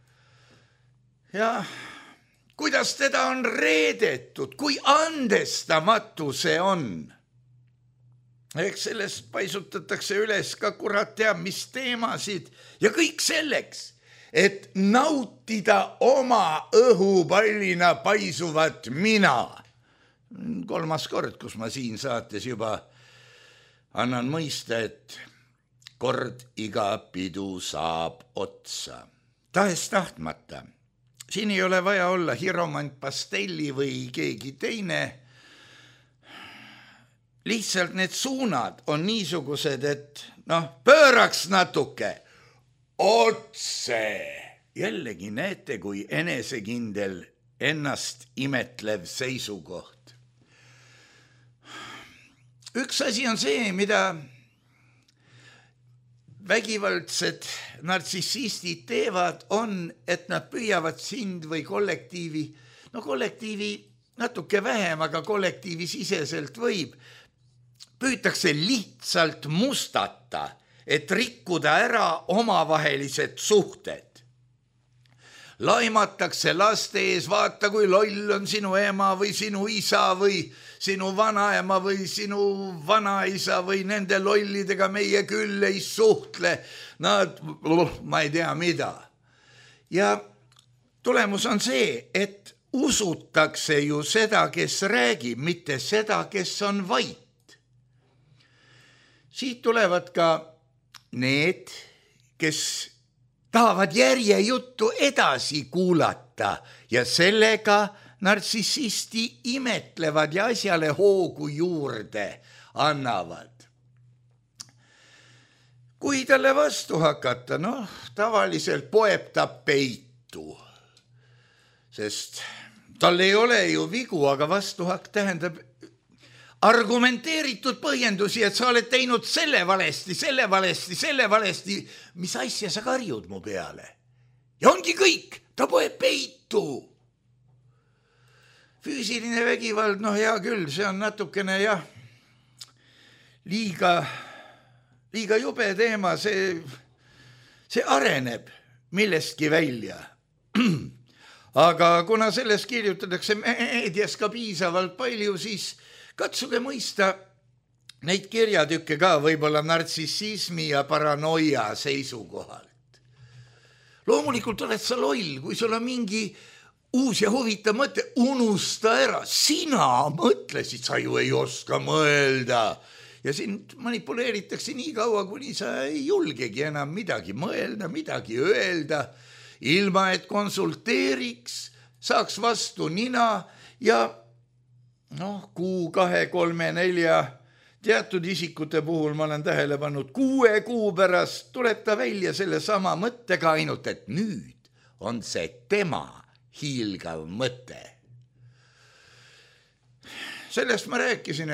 Ja kuidas teda on reedetud, kui andestamatu see on. Eks sellest paisutatakse üles ka kurat teab mis teemasid ja kõik selleks, et nautida oma õhupallina paisuvat mina. 3. kord, kus ma siin saates juba annan mõista, et kord iga pidu saab otsa. Tahes tahtmata. Siin ei ole vaja olla Hiromant Pastelli või keegi teine. Lihtsalt need suunad on niisugused, et pööraks natuke otse. Jällegi näete, kui enesekindel ennast imetlev seisukoht. Üks asi on see, mida vägivaldsed nartsissistid teevad, on, et nad püüavad sind või kollektiivi, kollektiivi natuke vähem, aga kollektiivi siseselt püütakse lihtsalt mustata, et rikkuda ära omavahelised suhted. Laimatakse laste ees, vaata kui loll on sinu ema või sinu isa või sinu vanaema või sinu vanaisa või nende lollidega meie küll ei suhtle. Nad, ma ei tea mida. Ja tulemus on see, et usutakse ju seda, kes räägib, mitte seda, kes on vait. Siit tulevad ka need, kes tahavad järjejuttu edasi kuulata ja sellega nartsissisti imetlevad ja asjale hoogu juurde annavad. Kui talle vastu hakata, tavaliselt poeb ta peitu, sest tal ei ole ju vigu, aga vastuhakk tähendab argumenteeritud põhjendusi, et sa oled teinud selle valesti, mis asja sa karjud mu peale. Ja ongi kõik, ta poeb peitu. Füüsiline vägivald, hea küll, see on natukene liiga jube teema, see areneb millestki välja. Aga kuna sellest kirjutatakse meedias ka piisavalt palju, siis katsuge mõista neid kirjatükke ka võib-olla nartsissismi ja paranoia seisukohalt. Loomulikult oled sa loll, kui sul on mingi uus ja huvitav mõte, unusta ära. Sina mõtlesid, sa ju ei oska mõelda. Ja sind manipuleeritakse nii kaua, kuni sa ei julgegi enam midagi mõelda, midagi öelda, ilma et konsulteeriks, saaks vastu nina ja 6, 2, 3, 4 teatud isikute puhul ma olen tähele pannud 6 kuu pärast tuleb ta välja selle sama mõttega, ainult et nüüd on see tema hiilgav mõte. Sellest ma rääkisin,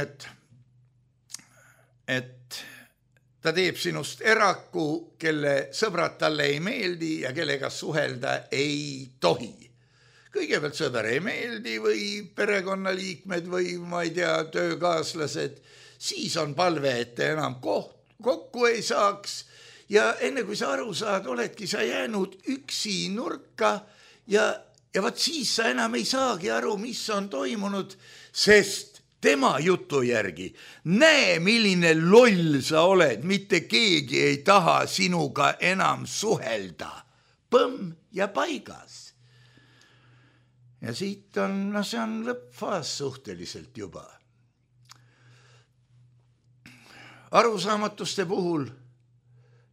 et ta teeb sinust eraku, kelle sõbrad talle ei meeldi ja kellega suhelda ei tohi. Kõigepealt sõber ei meeldi või perekonnaliikmed või ma ei tea, töökaaslased, siis on palve, et te enam kokku ei saaks ja enne kui sa aru saad, oledki sa jäänud üksi nurka ja vaat siis sa enam ei saagi aru, mis on toimunud, sest tema jutu järgi näe, milline loll sa oled, mitte keegi ei taha sinuga enam suhelda. Põmm ja paigas. Ja siit on, see on lõppfaas suhteliselt juba. Arusaamatuste puhul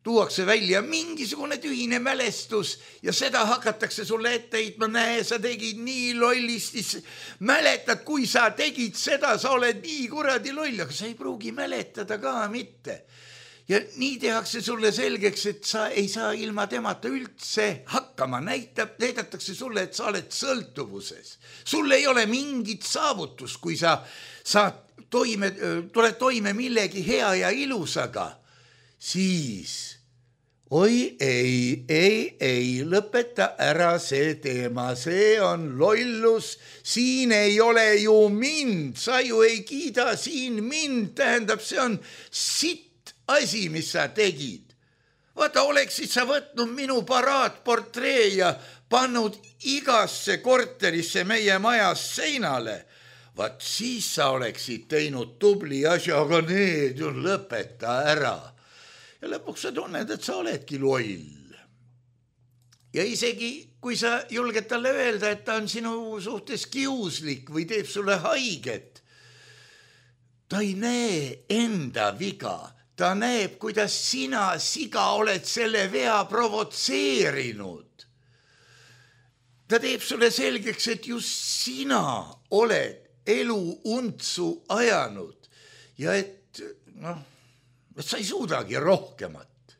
tuuakse välja mingisugune tühine mälestus ja seda hakatakse sulle ette heitma, näe, sa tegid nii lollisti, mäletad, kui sa tegid seda, sa oled nii kuradi loll, aga sa ei pruugi mäletada ka mitte. Ja nii tehakse sulle selgeks, et sa ei saa ilma temata üldse hakkama, näidatakse sulle, et sa oled sõltuvuses. Sul ei ole mingit saavutust, kui sa tuled toime millegi hea ja ilusaga, siis oi, ei, lõpeta ära see teema, see on lollus, siin ei ole ju mind, sa ju ei kiida siin mind, tähendab, see on sitt asi, mis sa tegid. Vaata, oleksid sa võtnud minu paraatportree ja pannud igasse korterisse meie majas seinale, vaat siis sa oleksid teinud tubli asja, aga need ju lõpeta ära. Ja lõpuks sa tunned, et sa oledki loll. Ja isegi, kui sa julged talle öelda, et ta on sinu suhtes kiuslik või teeb sulle haiget, ta ei näe enda viga. Ta näeb, kuidas sina, siga, oled selle vea provotseerinud. Ta teeb sulle selgeks, et just sina oled elu untsu ajanud ja et sa ei suudagi rohkemat.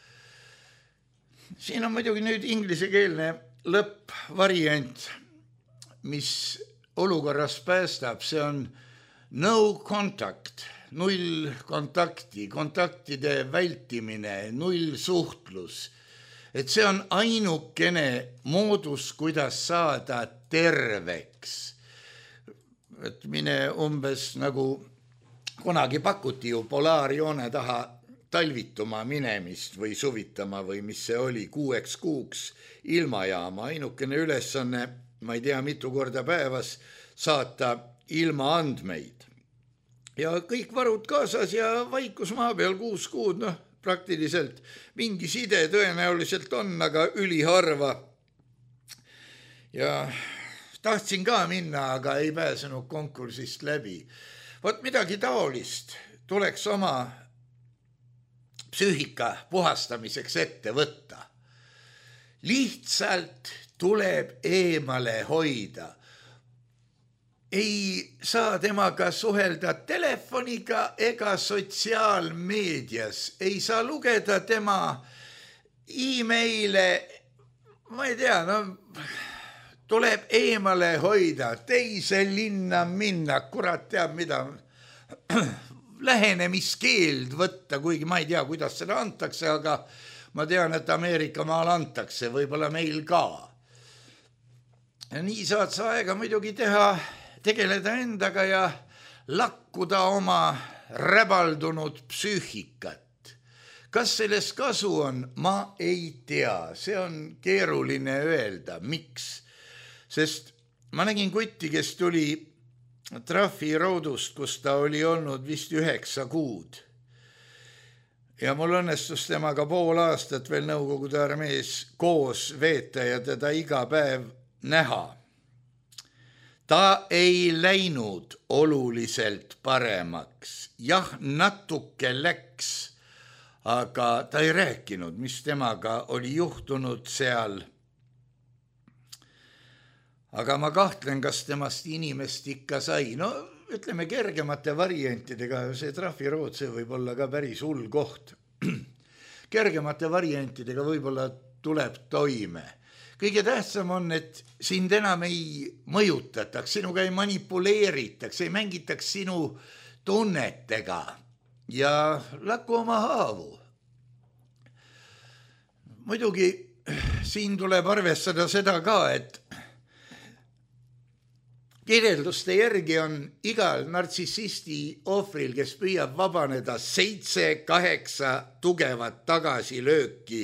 Siin on muidugi nüüd inglisekeelne lõppvariant, mis olukorras päästab, see on no contact, null kontakti, kontaktide vältimine, null suhtlus. Et see on ainukene moodus, kuidas saada terveks. Et mine umbes nagu kunagi pakuti ju polaarjoone taha talvituma minemist või suvitama või mis see oli 6 kuuks ilmajaama. Ainukene ülesanne, ma ei tea, mitu korda päevas saata ilmaandmeid. Ja kõik varud kaasas ja vaikus maa peal 6 kuud, praktiliselt mingi side tõenäoliselt on, aga üliharva. Ja tahtsin ka minna, aga ei pääsenud konkursist läbi. Vot midagi taolist tuleks oma psüühika puhastamiseks ette võtta. Lihtsalt tuleb eemale hoida. Ei saa temaga suhelda telefoniga ega sotsiaalmeedias. Ei saa lugeda tema e-maile. Ma ei tea, tuleb eemale hoida, teise linna minna, kurat teab mida, lähenemiskeeld võtta, kuigi ma ei tea, kuidas seda antakse, aga ma tean, et Ameerika maal antakse, võib-olla meil ka. Ja nii saad sa aega muidugi tegeleda endaga ja lakkuda oma räbaldunud psüühikat. Kas sellest kasu on? Ma ei tea, see on keeruline öelda, miks? Sest ma nägin kutti, kes tuli Trahviroodust, kus ta oli olnud vist 9 kuud. Ja mul õnnestus temaga pool aastat veel Nõukogude armees koos veeta ja teda iga päev näha. Ta ei läinud oluliselt paremaks. Jah, natuke läks, aga ta ei rääkinud, mis temaga oli juhtunud seal. Aga ma kahtlen, kas temast inimest ikka sai. Ütleme kergemate variantidega, see Trahvirood, see võib olla ka päris hull koht. Kergemate variantidega võib-olla tuleb toime. Kõige tähtsam on, et sind enam ei mõjutataks, sinuga ei manipuleeritaks, ei mängitaks sinu tunnetega ja lakku oma haavu. Muidugi siin tuleb arvestada seda ka, et kirjelduste järgi on igal nartsissisti ohvril, kes püüab vabaneda 7-8 tugevat tagasilööki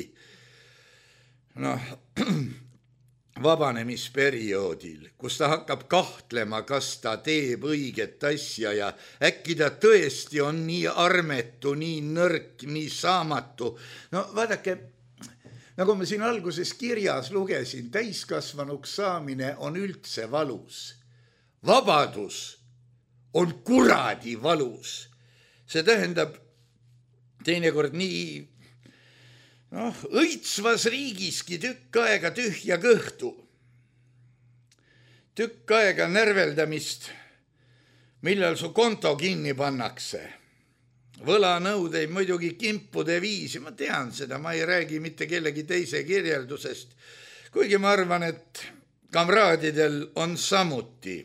vabanemisperioodil, kus ta hakkab kahtlema, kas ta teeb õiget asja ja äkki ta tõesti on nii armetu, nii nõrk, nii saamatu. Vaadake, nagu ma siin alguses kirjas lugesin, täiskasvanuks saamine on üldse valus. Vabadus on kuradi valus. See tähendab teinekord nii Õitsvas riigiski tükk aega tühja kõhtu. Tükk aega närveldamist, millal su konto kinni pannakse. Võlanõudeid muidugi kimpude viisi, ma tean seda, ma ei räägi mitte kellegi teise kirjeldusest, kuigi ma arvan, et kamraadidel on samuti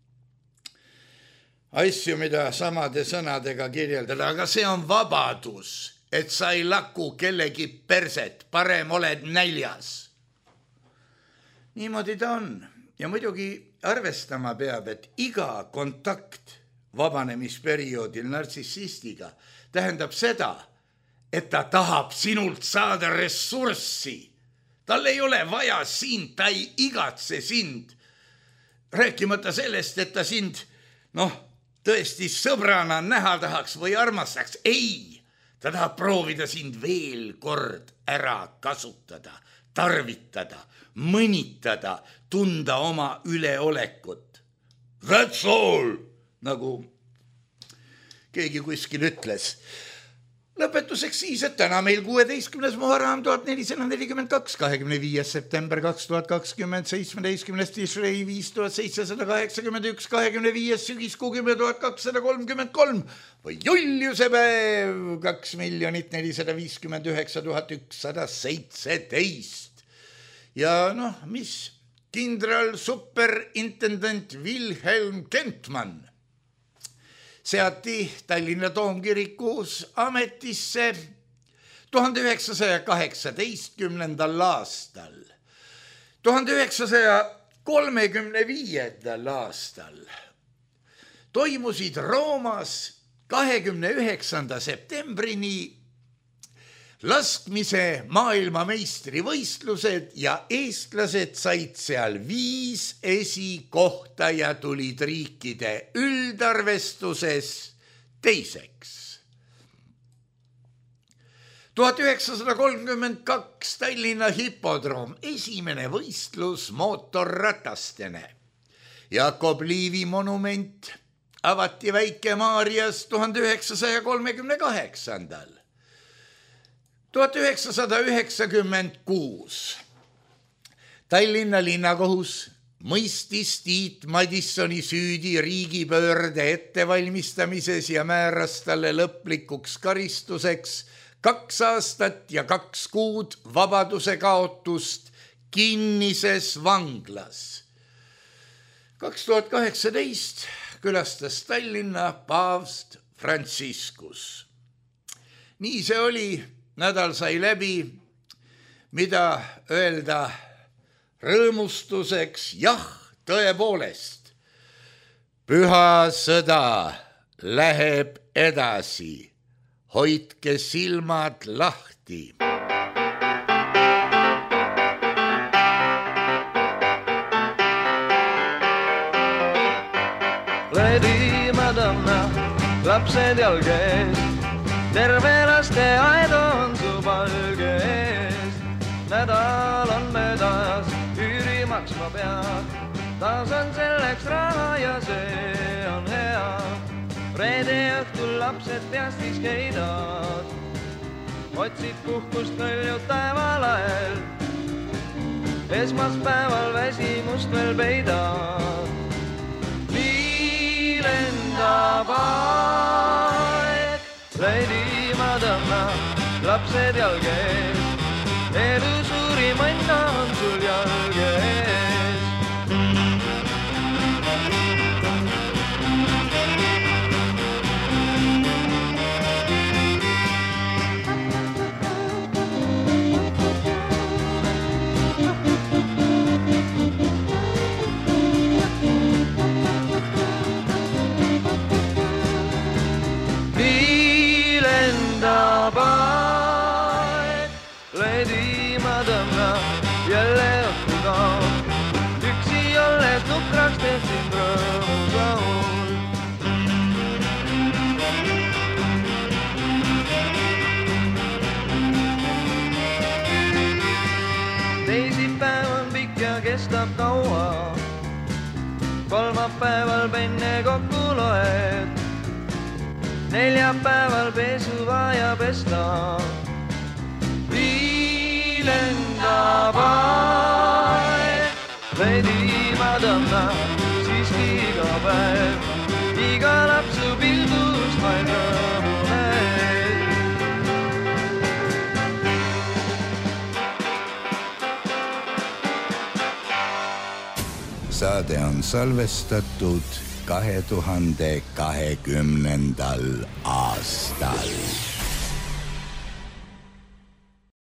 asju, mida samade sõnadega kirjeldada, aga see on vabadus, et sa ei laku kellegi perset, parem oled näljas. Niimoodi ta on. Ja muidugi arvestama peab, et iga kontakt vabanemisperioodil nartsissistiga tähendab seda, et ta tahab sinult saada ressurssi. Tal ei ole vaja sind, ta ei igatse sind. Rääkimata sellest, et ta sind, tõesti sõbrana näha tahaks või armastaks. Ei, ta tahab proovida sind veel kord ära kasutada, tarvitada, mõnitada, tunda oma üleolekut. That's all, nagu keegi kuskil ütles. Lõpetuseks siis, et täna meil 16. Muharram 1442, 25. september 2020, 17. Tishrei 5781, 25. sügiskuu 10.233 või Juliuse päev 2,459,117. Ja mis? Kindral superintendent Wilhelm Kentmann seati Tallinna Toomkirikus ametisse 1918. aastal. 1935. aastal toimusid Roomas 29. septembrini laskmise maailmameistrivõistlused ja eestlased said seal 5 esikohta ja tulid riikide üldarvestuses teiseks. 1932 Tallinna hipodroom, esimene võistlus mootorratastene. Jakob Liivi monument avati Väike-Maarjas 1938. 1996 Tallinna linnakohus mõistis Tiit Madissoni süüdi riigipöörde ettevalmistamises ja määras talle lõplikuks karistuseks 2 aastat ja 2 kuud vabaduse kaotust kinnises vanglas. 2018 külastas Tallinna paavst Franciscus. Nii see oli. Nädal sai läbi, mida öelda rõõmustuseks, jah, tõepoolest. Püha sõda läheb edasi, hoidke silmad lahti. Lady Madonna, lapsed jalgees. Terve lasteaed on su palge ees. Nädal on möödas, üüri maksma pead. Taas on selleks raha ja see on hea. Reede õhtul lapsed peast viskeidad. Otsid puhkust kõljud taevalael. Esmaspäeval väsimust veel peidad. Nii lendab aeg. Lady Madonna, lapsed jalgees. Elu suurim õnn on sul jalgees. Jälle õhtul kaon, üksi olles nukraks tehtin rõõmus laul. Teisipäev on pikk ja kestab kaua. Kolmapäeval penne kokku loed. Neljapäeval pesuva ja pesta. lendab aeg. veidi ilma tõmbab, siis iga päev, iga lapsu pildust vaid rõõmuneid. Saade on salvestatud 2020. aastal.